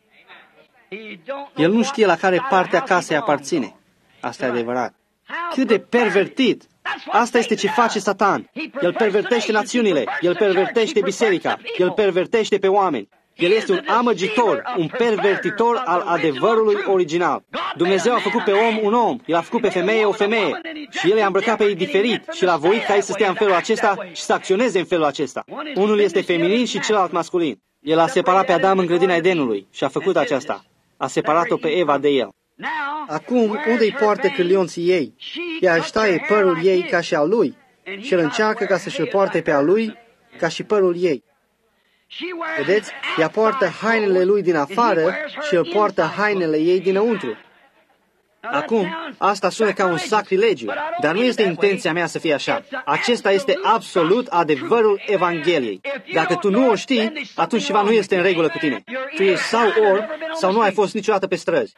El nu știe la care parte a casei aparține. Asta e adevărat. Cât de pervertit! Asta este ce face Satan. El pervertește națiunile, el pervertește biserica, el pervertește pe oameni. El este un amăgitor, un pervertitor al adevărului original. Dumnezeu a făcut pe om un om, el a făcut pe femeie o femeie și el i-a îmbrăcat pe ei diferit și l-a voit ca ei să stea în felul acesta și să acționeze în felul acesta. Unul este feminin și celălalt masculin. El a separat pe Adam în grădina Edenului și a făcut aceasta. A separat-o pe Eva de el. Acum, unde-i poartă cârlionții ei? Ea își taie părul ei ca și al lui și el încearcă ca să-și-l poarte pe al lui ca și părul ei. Vedeți? Ea poartă hainele lui din afară și el poartă hainele ei dinăuntru. Acum, asta sună ca un sacrilegiu, dar nu este intenția mea să fie așa. Acesta este absolut adevărul Evangheliei. Dacă tu nu o știi, atunci ceva nu este în regulă cu tine. Tu ești sau orb, sau nu ai fost niciodată pe străzi.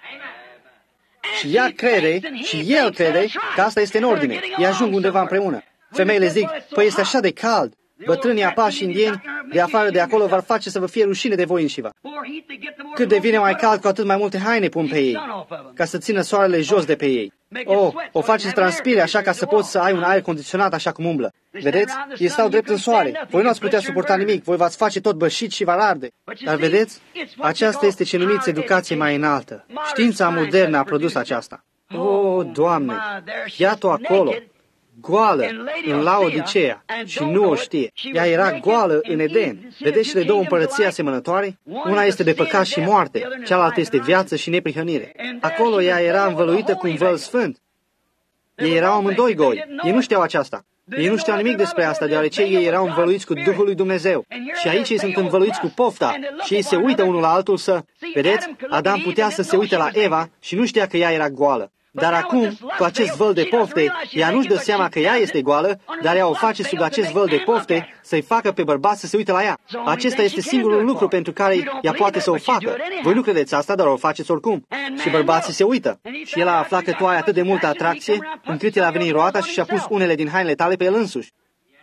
Și ea crede, și el crede, că asta este în ordine. Ei ajung undeva împreună. Femeile zic, păi este așa de cald. Bătrânii apași indieni de afară de acolo vor face să vă fie rușine de voi înșiva. Cât devine mai cald, cu atât mai multe haine pun pe ei, ca să țină soarele jos de pe ei. Oh, o face să transpire așa ca să poți să ai un aer condiționat așa cum umblă. Vedeți? Ei stau drept în soare. Voi nu ați putea suporta nimic. Voi v-ați face tot bășit și v-ar arde. Dar vedeți? Aceasta este ce numiți educație mai înaltă. Știința modernă a produs aceasta. Oh, Doamne! Iată-o acolo! Goală în Laodicea și nu o știe. Ea era goală în Eden. Vedeți cele două împărății asemănătoare? Una este de păcat și moarte, cealaltă este viață și neprihănire. Acolo ea era învăluită cu un văl sfânt. Ei erau amândoi goi. Ei nu știau aceasta. Ei nu știau nimic despre asta, deoarece ei erau învăluiți cu Duhul lui Dumnezeu. Și aici ei sunt învăluiți cu pofta și ei se uită unul la altul să... Vedeți? Adam putea să se uite la Eva și nu știa că ea era goală. Dar acum, cu acest văl de pofte, ea nu-și dă seama că ea este goală, dar ea o face sub acest văl de pofte să-i facă pe bărbat să se uite la ea. Acesta este singurul lucru pentru care ea poate să o facă. Voi nu credeți asta, dar o faceți oricum. Și bărbații se uită. Și el a aflat că tu ai atât de multă atracție, încât el a venit roata și și-a pus unele din hainele tale pe el însuși.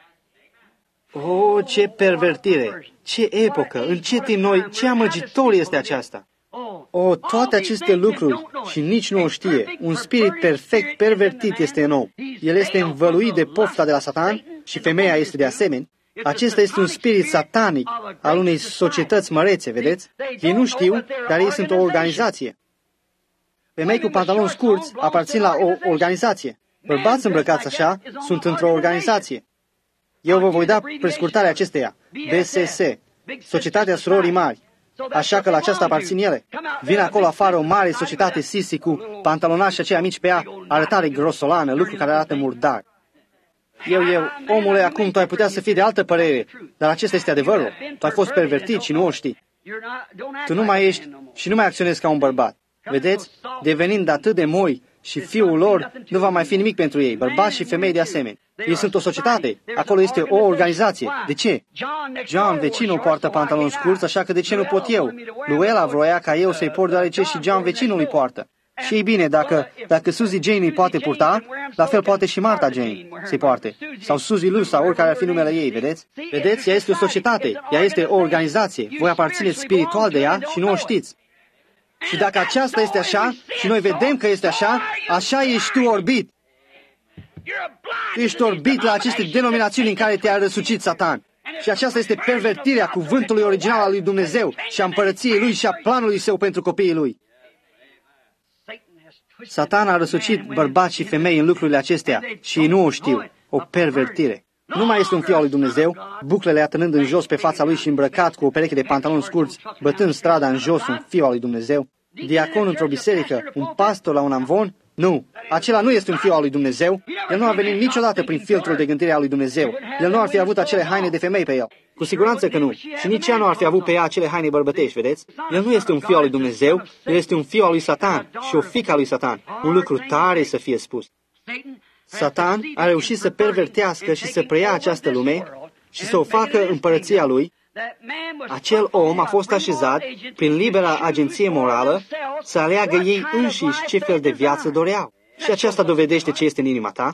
Oh, ce pervertire! Ce epocă! În ce timp noi, ce amăgitor este aceasta! O, toate aceste lucruri și nici nu o știe. Un spirit perfect, pervertit este în om. El este învăluit de pofta de la Satan și femeia este de asemenea. Acesta este un spirit satanic al unei societăți mărețe, vedeți? Ei nu știu, dar ei sunt o organizație. Femei cu pantaloni scurți aparțin la o organizație. Bărbați îmbrăcați așa sunt într-o organizație. Eu vă voi da prescurtarea acesteia. B S S, Societatea Surorii Mari. Așa că la aceasta aparțin ele. Vine acolo afară o mare societate sisi cu pantalonași și aceia mici pe ea, arătare grosolană, lucru care arată murdar. Eu, eu, omule, acum tu ai putea să fii de altă părere, dar acesta este adevărul. Tu ai fost pervertit și nu o știi. Tu nu mai ești și nu mai acționezi ca un bărbat. Vedeți? Devenind atât de moi și fiul lor, nu va mai fi nimic pentru ei, bărbați și femei de asemenea. Ei sunt o societate. Acolo este o organizație. De ce? John, vecinul, poartă pantaloni scurți, așa că de ce nu pot eu? Luella vroia ca eu să-i port, deoarece și John, vecinul, îi poartă. Și ei bine, dacă, dacă Suzy Jane îi poate purta, la fel poate și Martha Jane să-i poarte. Sau Suzy Lou, sau oricare ar fi numele ei, vedeți? Vedeți? Ea este o societate. Ea este o organizație. Voi aparțineți spiritual de ea și nu o știți. Și dacă aceasta este așa, și noi vedem că este așa, așa ești tu orbit. Tu ești orbit la aceste denominațiuni în care te-a răsucit Satan. Și aceasta este pervertirea cuvântului original al lui Dumnezeu și a împărăției lui și a planului său pentru copiii lui. Satan a răsucit bărbați și femei în lucrurile acestea și ei nu o știu. O pervertire. Nu mai este un fiu al lui Dumnezeu, buclele atârnând în jos pe fața lui și îmbrăcat cu o pereche de pantaloni scurți, bătând strada în jos, un fiu al lui Dumnezeu. Diacon într-o biserică, un pastor la un amvon? Nu. Acela nu este un fiu al lui Dumnezeu. El nu a venit niciodată prin filtrul de gândire al lui Dumnezeu. El nu ar fi avut acele haine de femei pe el. Cu siguranță că nu. Și nici ea nu ar fi avut pe ea acele haine bărbătești, vedeți? El nu este un fiu al lui Dumnezeu, el este un fiu al lui Satan și o fiică a lui Satan. Un lucru tare să fie spus. Satan a reușit să pervertească și să preia această lume și să o facă împărăția lui. Acel om a fost așezat, prin libera agenție morală, să aleagă ei înșiși ce fel de viață doreau. Și aceasta dovedește ce este în inima ta.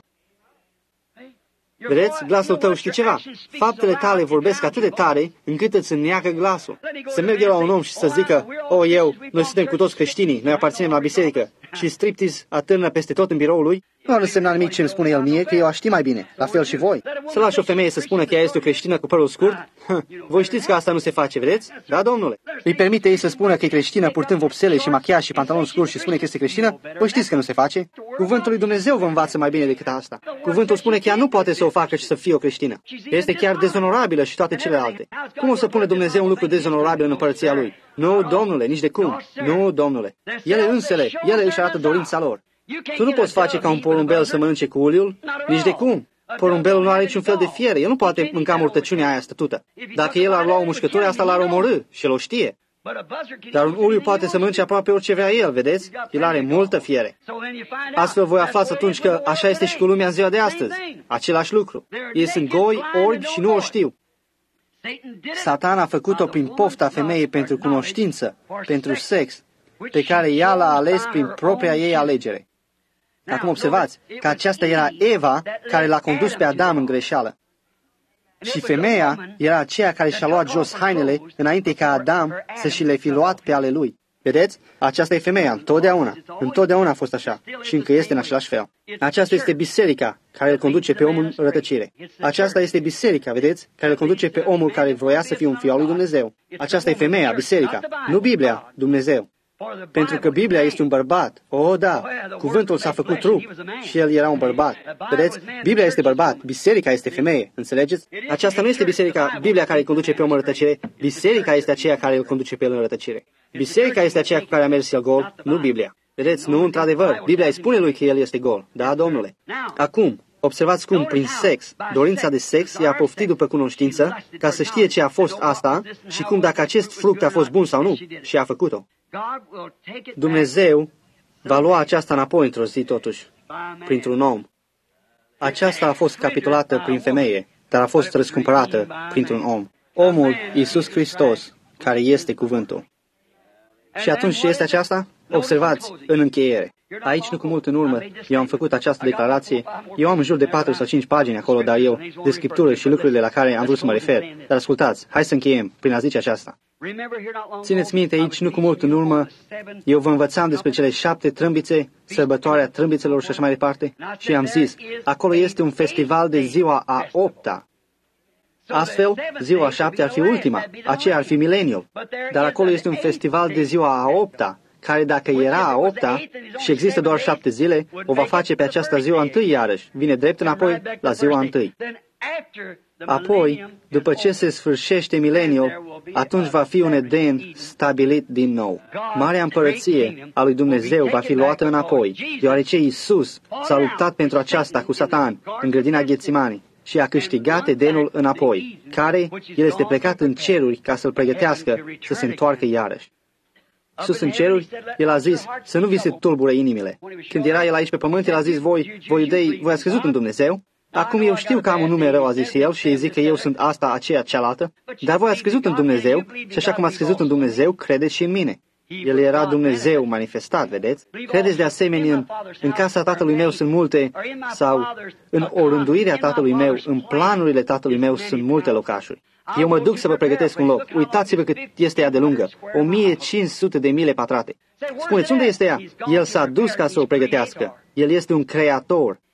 Vedeți, glasul tău știe ceva. Faptele tale vorbesc atât de tare încât îți înneacă glasul. Să merg eu la un om și să zică, o, eu, noi suntem cu toți creștinii, noi aparținem la biserică, și striptease atârnă peste tot în biroul lui, nu ar însemna nimic ce îmi spune el mie, că eu aș ști mai bine, la fel și voi. Să lași o femeie să spună că ea este o creștină cu părul scurt? Voi știți că asta nu se face, vedeți? Da, domnule? Îi permite ei să spună că e creștină purtând vopsele și machiaj și pantaloni scurți și spune că este creștină? Voi știți că nu se face? Cuvântul lui Dumnezeu vă învață mai bine decât asta. Cuvântul spune că ea nu poate să o facă și să fie o creștină. Este chiar dezonorabilă și toate celelalte. Cum o să pune Dumnezeu un lucru dezonorabil în împărăția lui? Nu, domnule, nici de cum. Nu, domnule. Ele însele, ele își arată dorința lor. Tu nu poți face ca un porumbel să mănânce cu uliul? Nici de cum. Porumbelul nu are niciun fel de fiere. El nu poate mânca murtăciunea aia stătută. Dacă el ar lua o mușcătură, asta l-ar omorâ și el o știe. Dar un uliu poate să mănânce aproape orice vrea el, vedeți? El are multă fiere. Astfel voi aflați atunci că așa este și cu lumea în ziua de astăzi. Același lucru. Ei sunt goi, orbi și nu o știu. Satan a făcut-o prin pofta femeii pentru cunoștință, pentru sex, pe care ea l-a ales prin propria ei alegere. Acum observați că aceasta era Eva care l-a condus pe Adam în greșeală. Și femeia era aceea care și-a luat jos hainele înainte ca Adam să și le fi luat pe ale lui. Vedeți? Aceasta e femeia, întotdeauna. Întotdeauna a fost așa și încă este în același fel. Aceasta este biserica care îl conduce pe omul în rătăcire. Aceasta este biserica, vedeți, care îl conduce pe omul care voia să fie un fiu al lui Dumnezeu. Aceasta e femeia, biserica, nu Biblia, Dumnezeu. Pentru că Biblia este un bărbat. O, da, cuvântul s-a făcut trup și el era un bărbat. Vedeți? Biblia este bărbat, biserica este femeie. Înțelegeți? Aceasta nu este biserica, Biblia care îl conduce pe omul în rătăcire. Biserica este aceea care îl conduce pe el în rătăcire. Biserica este aceea cu care a mers el gol, nu Biblia. Vedeți? Nu, într-adevăr. Biblia îi spune lui că el este gol. Da, domnule. Acum, observați cum, prin sex, dorința de sex i-a poftit după cunoștință, ca să știe ce a fost asta și cum dacă acest fruct a fost bun sau nu, și a făcut-o. Dumnezeu va lua aceasta înapoi într-o zi, totuși, printr-un om. Aceasta a fost capitulată prin femeie, dar a fost răscumpărată printr-un om. Omul, Iisus Hristos, care este cuvântul. Și atunci ce este aceasta? Observați, în încheiere. Aici, nu cu mult în urmă, eu am făcut această declarație. Eu am în jur de patru sau cinci pagini acolo, dar eu, de scriptură și lucrurile la care am vrut să mă refer. Dar ascultați, hai să încheiem prin a zice aceasta. Țineți minte, aici, nu cu mult în urmă, eu vă învățam despre cele șapte trâmbițe, sărbătoarea trâmbițelor și așa mai departe, și am zis, acolo este un festival de ziua a opta. Astfel, ziua a șaptea ar fi ultima, aceea ar fi mileniul. Dar acolo este un festival de ziua a opta, care dacă era a opta și există doar șapte zile, o va face pe această ziua întâi iarăși, vine drept înapoi la ziua întâi. Apoi, după ce se sfârșește mileniul, atunci va fi un Eden stabilit din nou. Marea împărăție a lui Dumnezeu va fi luată înapoi, deoarece Iisus s-a luptat pentru aceasta cu Satan în grădina Ghețimani și a câștigat Edenul înapoi, care el este plecat în ceruri ca să-l pregătească să se întoarcă iarăși. Sus în ceruri, el a zis să nu vi se tulbure inimile. Când era el aici pe pământ, el a zis, voi, voi iudei, voi ați crezut în Dumnezeu? Acum eu știu că am un nume rău, a zis el, și îi zic că eu sunt asta, aceea, cealaltă, dar voi ați crezut în Dumnezeu și așa cum ați crezut în Dumnezeu, credeți și în mine. El era Dumnezeu manifestat, vedeți? Credeți de asemenea, în, în casa Tatălui meu sunt multe, sau în orânduirea Tatălui meu, în planurile Tatălui meu sunt multe locașuri. Eu mă duc să vă pregătesc un loc. Uitați-vă cât este ea de lungă. o mie cinci sute de mile pătrate. Spuneți, unde este ea? El s-a dus ca să o pregătească. El este un creator.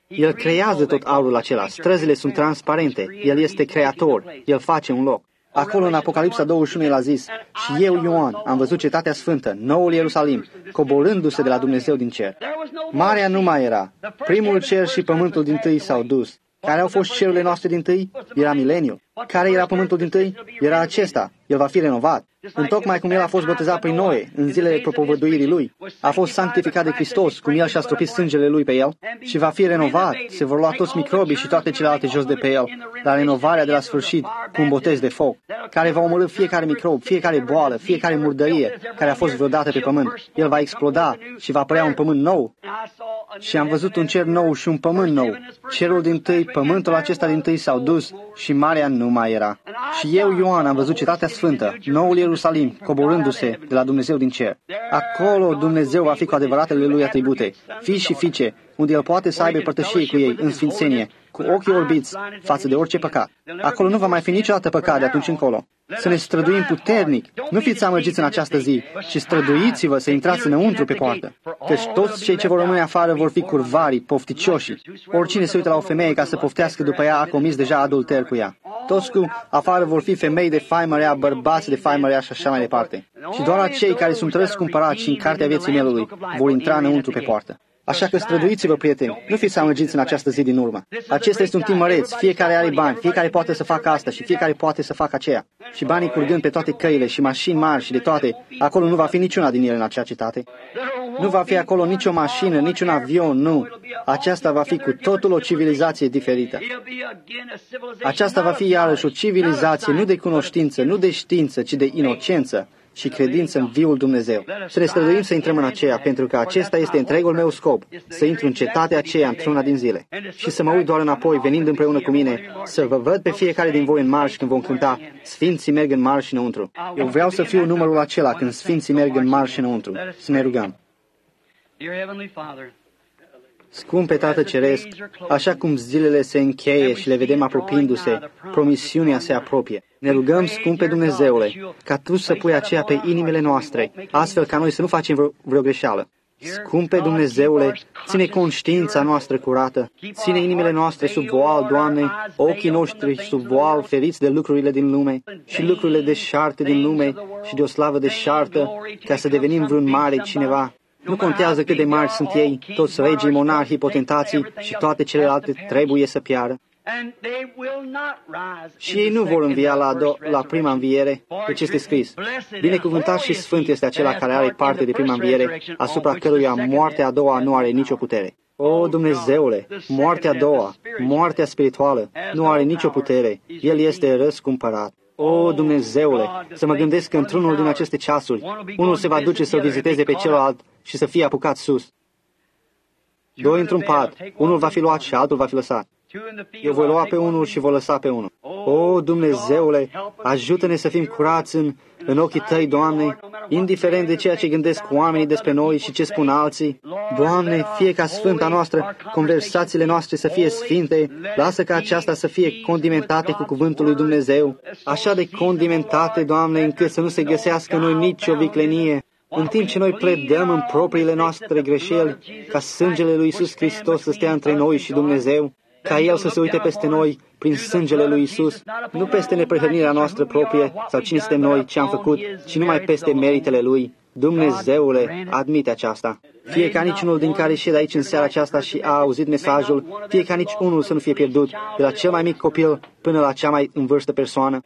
El creează tot aurul acela. Străzile sunt transparente. El este creator. El face un loc. Acolo în Apocalipsa douăzeci și unu el a zis, și eu, Ioan, am văzut cetatea sfântă, noul Ierusalim, coborându-se de la Dumnezeu din cer. Marea nu mai era. Primul cer și pământul dintâi s-au dus. Care au fost cerurile noastre dintâi? Era mileniul. Care era pământul dintâi? Era acesta. El va fi renovat. Întocmai cum el a fost botezat prin Noe, în zilele propovăduirii lui, a fost sanctificat de Hristos, cum el și-a stropit sângele lui pe el, și va fi renovat. Se vor lua toți microbii și toate celelalte jos de pe el, la renovarea de la sfârșit, cu un botez de foc, care va omorî fiecare microb, fiecare boală, fiecare murdărie care a fost vreodată pe pământ. El va exploda și va apărea un pământ nou. Și am văzut un cer nou și un pământ nou. Cerul dintâi, pământul acesta dintâi s-au dus și marea nu mai era. Și eu, Ioan, am văzut cetatea sfântă, noul Ierusalim, coborându-se de la Dumnezeu din cer. Acolo Dumnezeu va fi cu adevăratele lui atribute, fii și fiice, unde El poate să aibă părtășie cu ei în sfințenie, cu ochii orbiți față de orice păcat. Acolo nu va mai fi niciodată păcat de atunci încolo. Să ne străduim puternic. Nu fiți amăgiți în această zi, ci străduiți-vă să intrați înăuntru pe poartă. Căci toți cei ce vor rămâne afară vor fi curvarii, pofticioși. Oricine se uită la o femeie ca să poftească după ea a comis deja adulter cu ea. Toți cu afară vor fi femei de faimă rea, bărbați de faimă rea și așa mai departe. Și doar acei care sunt răscumpărați și în cartea vieții mielului vor intra înăuntru pe poartă. Așa că străduiți-vă, prieteni, nu fiți amăgiți în această zi din urmă. Acesta este un timp măreț, fiecare are bani, fiecare poate să facă asta și fiecare poate să facă aceea. Și banii curgând pe toate căile și mașini mari și de toate, acolo nu va fi niciuna din ele în acea cetate. Nu va fi acolo nicio mașină, niciun avion, nu. Aceasta va fi cu totul o civilizație diferită. Aceasta va fi iarăși o civilizație nu de cunoștință, nu de știință, ci de inocență și credință în viul Dumnezeu. Să ne străduim să intrăm în aceea, pentru că acesta este întregul meu scop, să intru în cetatea aceea într-una din zile. Și să mă uit doar înapoi, venind împreună cu mine, să vă văd pe fiecare din voi în marș când vom cânta Sfinții merg în marș înăuntru. Eu vreau să fiu numărul acela când Sfinții merg în marș înăuntru. Să ne rugăm. Scumpe Tată Ceresc, așa cum zilele se încheie și le vedem apropiindu-se, promisiunea se apropie. Ne rugăm, scumpe Dumnezeule, ca Tu să pui aceea pe inimile noastre, astfel ca noi să nu facem vreo, vreo greșeală. Scumpe Dumnezeule, ține conștiința noastră curată, ține inimile noastre sub voal, Doamne, ochii noștri sub voal, feriți de lucrurile din lume și lucrurile deșarte din lume și de o slavă deșartă, ca să devenim vreun mare cineva. Nu contează cât de mari sunt ei, toți regii, monarhii, potentații și toate celelalte trebuie să piară. Și ei nu vor învia la, do- la prima înviere, deci este scris. Binecuvântat și sfânt este acela care are parte de prima înviere, asupra căruia moartea a doua nu are nicio putere. O, Dumnezeule, moartea a doua, moartea spirituală, nu are nicio putere. El este răscumpărat. O, Dumnezeule, să mă gândesc că într-unul din aceste ceasuri, unul se va duce să-l viziteze pe celălalt și să fie apucat sus. Doi într-un pat, unul va fi luat și altul va fi lăsat. Eu voi lua pe unul și voi lăsa pe unul. O, Dumnezeule, ajută-ne să fim curați în, în ochii Tăi, Doamne, indiferent de ceea ce gândesc oamenii despre noi și ce spun alții. Doamne, fie ca sfânta noastră, conversațiile noastre să fie sfinte, lasă ca aceasta să fie condimentate cu cuvântul lui Dumnezeu, așa de condimentate, Doamne, încât să nu se găsească în noi nicio viclenie, în timp ce noi predăm în propriile noastre greșeli, ca sângele lui Iisus Hristos să stea între noi și Dumnezeu, ca El să se uite peste noi prin sângele lui Iisus, nu peste neprihănirea noastră proprie sau cine suntem noi, ce am făcut, ci numai peste meritele Lui. Dumnezeule, admite aceasta. Fie ca niciunul din care șed aici în seara aceasta și a auzit mesajul, fie ca nici unul să nu fie pierdut, de la cel mai mic copil până la cea mai în vârstă persoană.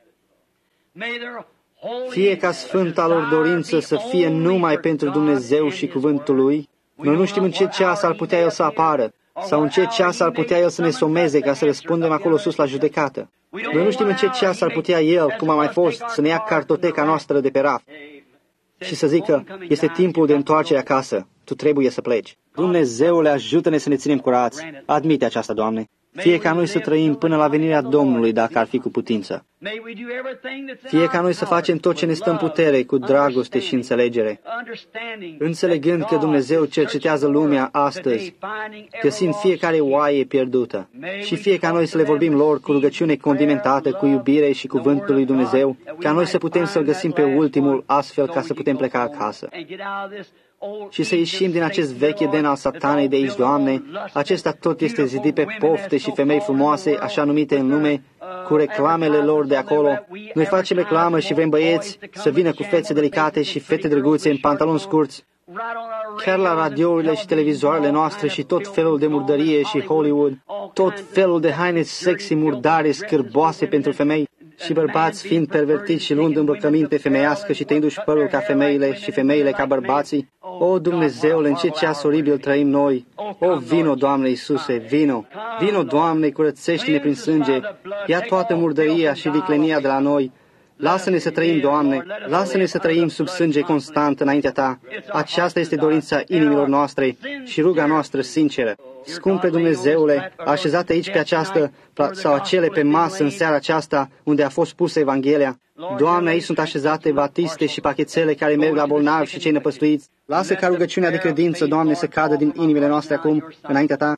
Fie ca sfânta lor dorință să fie numai pentru Dumnezeu și cuvântul Lui. Noi nu știm în ce ceas ar putea El să apară, sau în ce ceas ar putea El să ne someze ca să răspundem acolo sus la judecată. Noi nu știm în ce ceas ar putea El, cum a mai fost, să ne ia cartoteca noastră de pe raf și să zică, este timpul de întoarcere acasă, tu trebuie să pleci. Dumnezeule, ajută-ne să ne ținem curați. Admite aceasta, Doamne. Fie ca noi să trăim până la venirea Domnului, dacă ar fi cu putință. Fie ca noi să facem tot ce ne stă în putere, cu dragoste și înțelegere, înțelegând că Dumnezeu cercetează lumea astăzi, găsind fiecare oaie pierdută, și fie ca noi să le vorbim lor cu rugăciune condimentată, cu iubire și cuvântul lui Dumnezeu, ca noi să putem să-L găsim pe ultimul, astfel ca să putem pleca acasă. și să ieșim din acest vechi eden al satanei de aici, Doamne. Acesta tot este zidit pe pofte și femei frumoase, așa numite în lume, cu reclamele lor de acolo. Noi facem reclamă și vrem băieți să vină cu fețe delicate și fete drăguțe în pantaloni scurți. Chiar la radiourile și televizoarele noastre și tot felul de murdărie și Hollywood, tot felul de haine sexy, murdare, scârboase pentru femei, și bărbați fiind pervertiți și luând îmbrăcăminte femeiască și tăindu-și părul ca femeile și femeile ca bărbații. O, Dumnezeule, în ce ceas oribil trăim noi! O, vino, Doamne Iisuse, vino! Vino, Doamne, curățește-ne prin sânge! Ia toată murdăria și viclenia de la noi! Lasă-ne să trăim, Doamne, lasă-ne să trăim sub sânge constant înaintea Ta. Aceasta este dorința inimilor noastre și ruga noastră sinceră. Scumpe Dumnezeule, așezate aici pe această sau acele pe masă în seara aceasta unde a fost pusă Evanghelia. Doamne, aici sunt așezate batiste și pachetele care merg la bolnavi și cei năpăstuiți. Lasă ca rugăciunea de credință, Doamne, să cadă din inimile noastre acum înaintea Ta.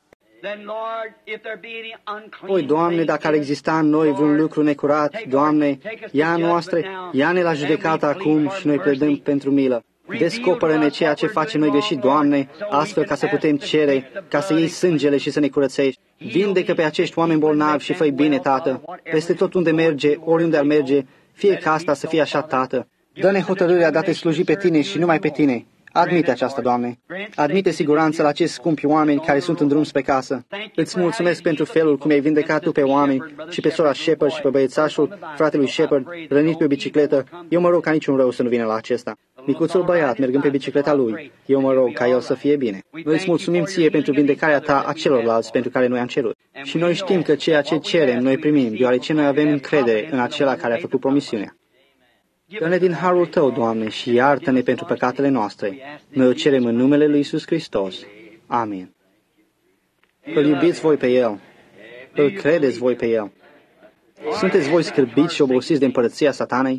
Oi, Doamne, dacă ar exista în noi vreun lucru necurat, Doamne, ia noastre, ia-ne la judecată acum și noi pledăm pentru milă. Descoperă-ne ceea ce facem noi greșit, Doamne, astfel ca să putem cere, ca să iei sângele și să ne curățești. Vindecă pe acești oameni bolnavi și fă-i bine, Tată, peste tot unde merge, oriunde ar merge, fie ca asta să fie așa, Tată. Dă-ne hotărârea de a te sluji pe Tine și numai pe Tine. Admite aceasta, Doamne. Admite siguranță la acești scumpi oameni care sunt în drum spre casă. Îți mulțumesc pentru felul cum ai vindecat Tu pe oameni și pe sora Shepard și pe băiețașul fratelui Shepard, rănit pe o bicicletă. Eu mă rog ca niciun rău să nu vină la acesta. Micuțul băiat, mergând pe bicicleta lui, eu mă rog ca el să fie bine. Noi îți mulțumim Ție pentru vindecarea Ta a celorlalți pentru care noi am cerut. Și noi știm că ceea ce cerem, noi primim, deoarece noi avem încredere în acela care a făcut promisiunea. Dă-ne din harul Tău, Doamne, și iartă-ne pentru păcatele noastre. Noi o cerem în numele Lui Iisus Hristos. Amin. Îl iubiți voi pe El. Îl credeți voi pe El. Sunteți voi scârbiți și obosiți de împărăția Satanei?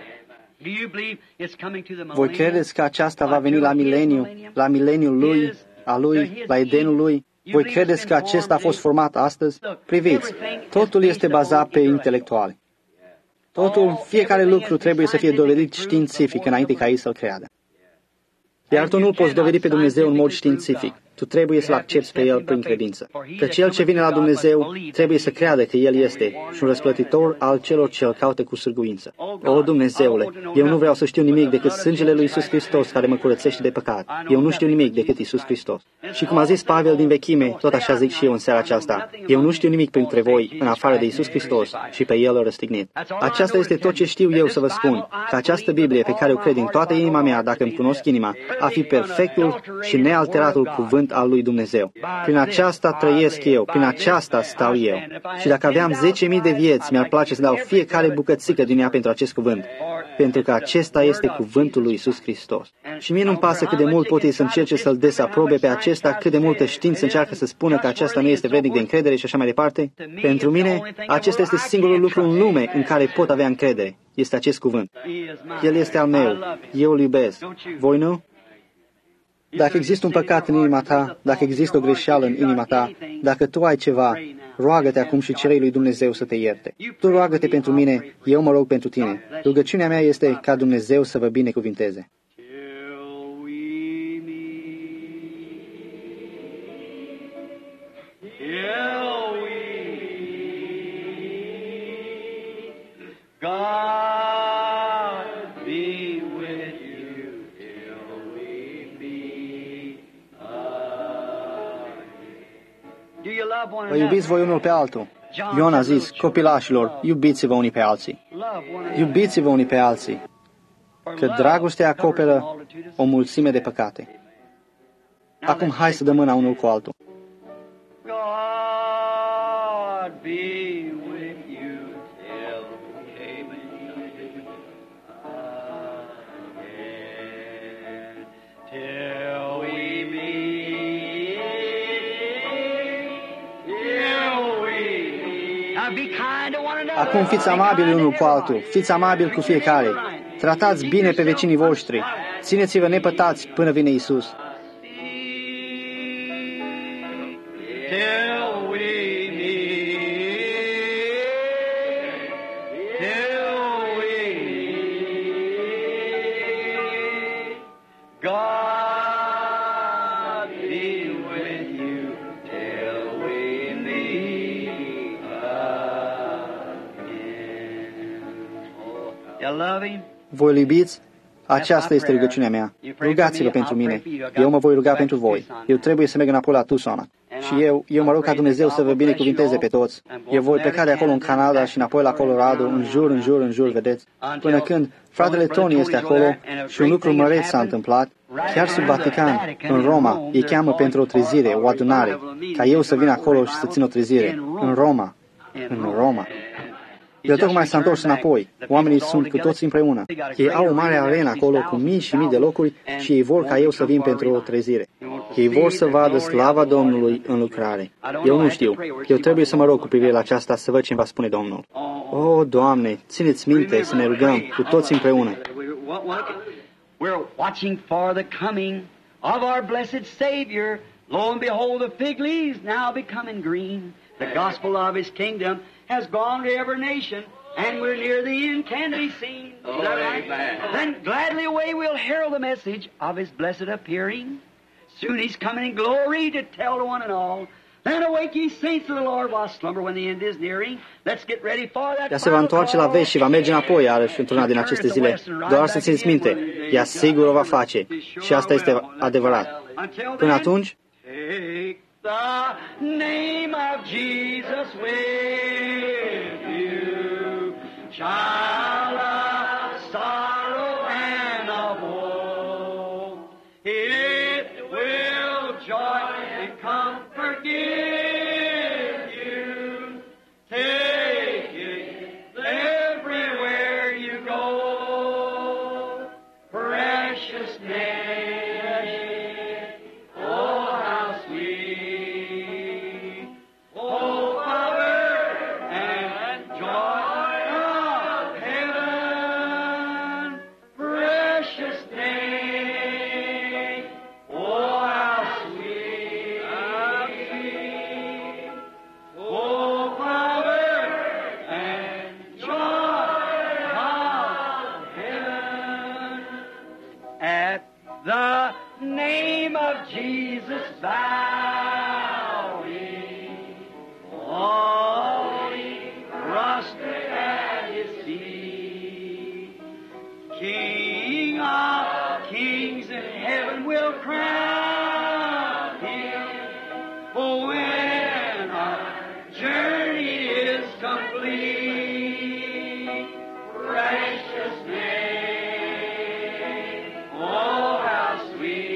Voi credeți că aceasta va veni la mileniu, la mileniul Lui, a Lui, la Edenul Lui? Voi credeți că acesta a fost format astăzi? Priviți, totul este bazat pe intelectuale. Totul, fiecare lucru trebuie să fie dovedit științific înainte ca ei să-L creadă. Iar tu nu-L poți dovedi pe Dumnezeu în mod științific. Tu trebuie să-L accepți pe El prin credință. Că cel ce vine la Dumnezeu trebuie să creadă că El este și un răsplătitor al celor ce Îl caută cu sârguință. O, Dumnezeule, eu nu vreau să știu nimic decât sângele lui Iisus Hristos care mă curățește de păcat. Eu nu știu nimic decât Iisus Hristos. Și cum a zis Pavel din vechime, tot așa zic și eu în seara aceasta, eu nu știu nimic printre voi în afară de Iisus Hristos și pe El răstignit. Aceasta este tot ce știu eu să vă spun, că această Biblie pe care o cred din toată inima mea, dacă îmi cunosc inima, a fi perfectul și nealteratul cuvânt al lui Dumnezeu. Prin aceasta trăiesc eu, prin aceasta stau eu. Și dacă aveam zece mii de vieți, mi-ar place să dau fiecare bucățică din ea pentru acest cuvânt, pentru că acesta este cuvântul lui Iisus Hristos. Și mie nu-mi pasă cât de mult pot ei să încerce să-l desaprobe pe acesta, cât de multă știință încearcă să spună că aceasta nu este vrednic de încredere și așa mai departe. Pentru mine, acesta este singurul lucru în lume în care pot avea încredere. Este acest cuvânt. El este al meu. Eu îl iubesc. Voi nu? Dacă există un păcat în inima ta, dacă există o greșeală în inima ta, dacă tu ai ceva, roagă-te acum și cere lui Dumnezeu să te ierte. Tu roagă-te pentru mine, eu mă rog pentru tine. Rugăciunea mea este ca Dumnezeu să vă binecuvinteze. Vă iubiți voi unul pe altul. Ioan a zis, copilașilor, iubiți-vă unii pe alții. Iubiți-vă unii pe alții, că dragostea acoperă o mulțime de păcate. Acum hai să dăm mâna unul cu altul. Acum fiți amabili unul cu altul, fiți amabili cu fiecare, tratați bine pe vecinii voștri, țineți-vă nepătați până vine Iisus. God Voi iubiți? Aceasta este rugăciunea mea. Rugați-vă pentru mine. Eu mă voi ruga pentru voi. Eu trebuie să merg înapoi la Tucson. Și eu, eu mă rog ca Dumnezeu să vă binecuvinteze pe toți. Eu voi pleca de acolo în Canada și înapoi la Colorado, în jur, în jur, în jur, vedeți? Până când fratele Tony este acolo și un lucru măreț s-a întâmplat, chiar sub Vatican, în Roma, ei cheamă pentru o trezire, o adunare, ca eu să vin acolo și să țin o trezire. În Roma. În Roma. El tocmai s-a întors înapoi. Oamenii sunt cu toți împreună. Ei au o mare arenă acolo cu mii și mii de locuri și ei vor ca eu să vin pentru o trezire. Ei vor să vadă slava Domnului în lucrare. Eu nu știu. Eu trebuie să mă rog cu privire la aceasta să văd ce va spune Domnul. O, Doamne, țineți minte să ne rugăm cu toți împreună. We're watching for the coming of our blessed Savior. Lo and behold, the fig leaves now becoming green. The gospel of His kingdom has gone to every nation, and we're near the end, can be seen. Is that right? Then gladly away we'll herald the message of His blessed appearing. Soon He's coming in glory to tell to one and all. Then awake ye saints of the Lord while slumber when the end is nearing. Let's get ready for that. Ea se va întoarce la veci și va merge înapoi iarăși într-una din aceste zile. Doar să țineți minte, ea sigur o va face. Și asta este adevărat. Până atunci, the name of Jesus with you, child of sorrow and of woe. It will joy and comfort give you. Take it everywhere you go. Precious name. Jesus bowing, falling, prostrate at His feet. King of kings in heaven will crown Him. For when our journey is complete, precious name, oh how sweet.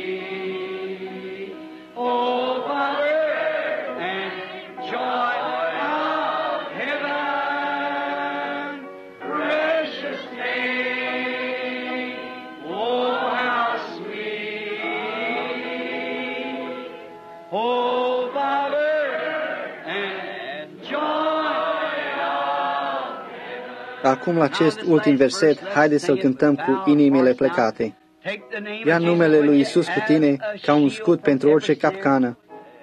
Acum la acest ultim verset, haideți să-l cântăm cu inimile plecate. Ia numele lui Iisus cu tine ca un scut pentru orice capcană.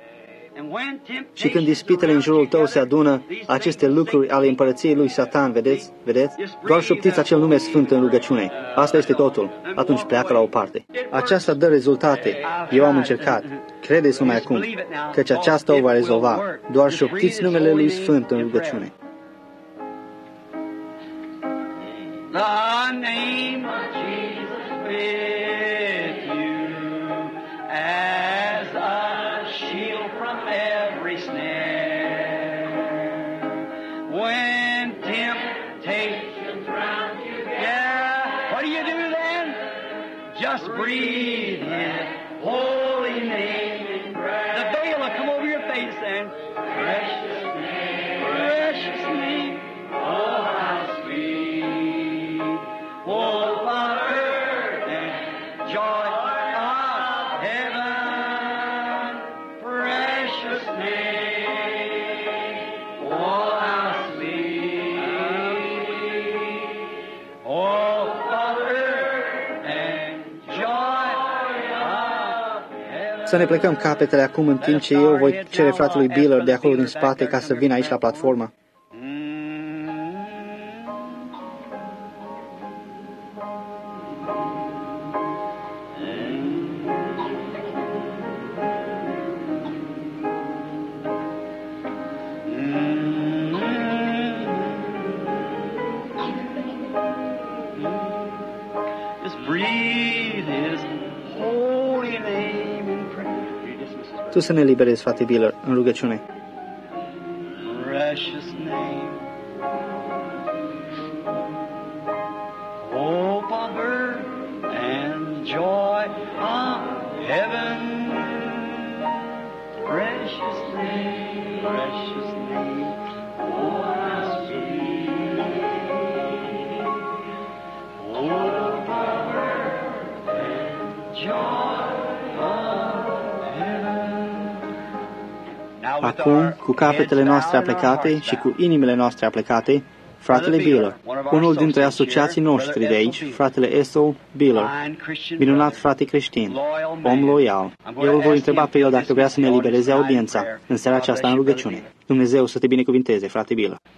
Și când ispitele în jurul tău se adună, aceste lucruri ale împărăției lui Satan, vedeți? Vedeți? Doar șoptiți acel nume sfânt în rugăciune. Asta este totul. Atunci pleacă la o parte. Aceasta dă rezultate. Eu am încercat. Credeți numai acum, căci aceasta o va rezolva. Doar șoptiți numele lui sfânt în rugăciune. The name of Jesus with you as a shield from every snare. When temptations round you get, yeah, what do you do then? Just breathe in holy name and prayer. The veil will come over your face then. Precious name, precious name, oh how sweet. Oh, Father, and joy of heaven, precious name, oh, how sweet. Oh, Father, and joy of heaven. Să ne plecăm capetele acum în timp ce eu voi cere fratelui Biller de acolo din spate ca să vină aici la platformă. Mm-hmm. Just breathe His holy name in prayer. Tu să ne eliberezi, frate Biller, în rugăciune. Precious name, hope of earth and joy of heaven. Precious name, precious name, oh how sweet. Hope of earth and joy of heaven. Acum, cu capetele noastre aplecate și cu inimile noastre aplecate, fratele Biller, unul dintre asociații noștri de aici, fratele Esau Biller, minunat frate creștin, om loial. Eu îl voi întreba pe el dacă vrea să ne elibereze audiența în seara aceasta în rugăciune. Dumnezeu să te binecuvinteze, frate Biller.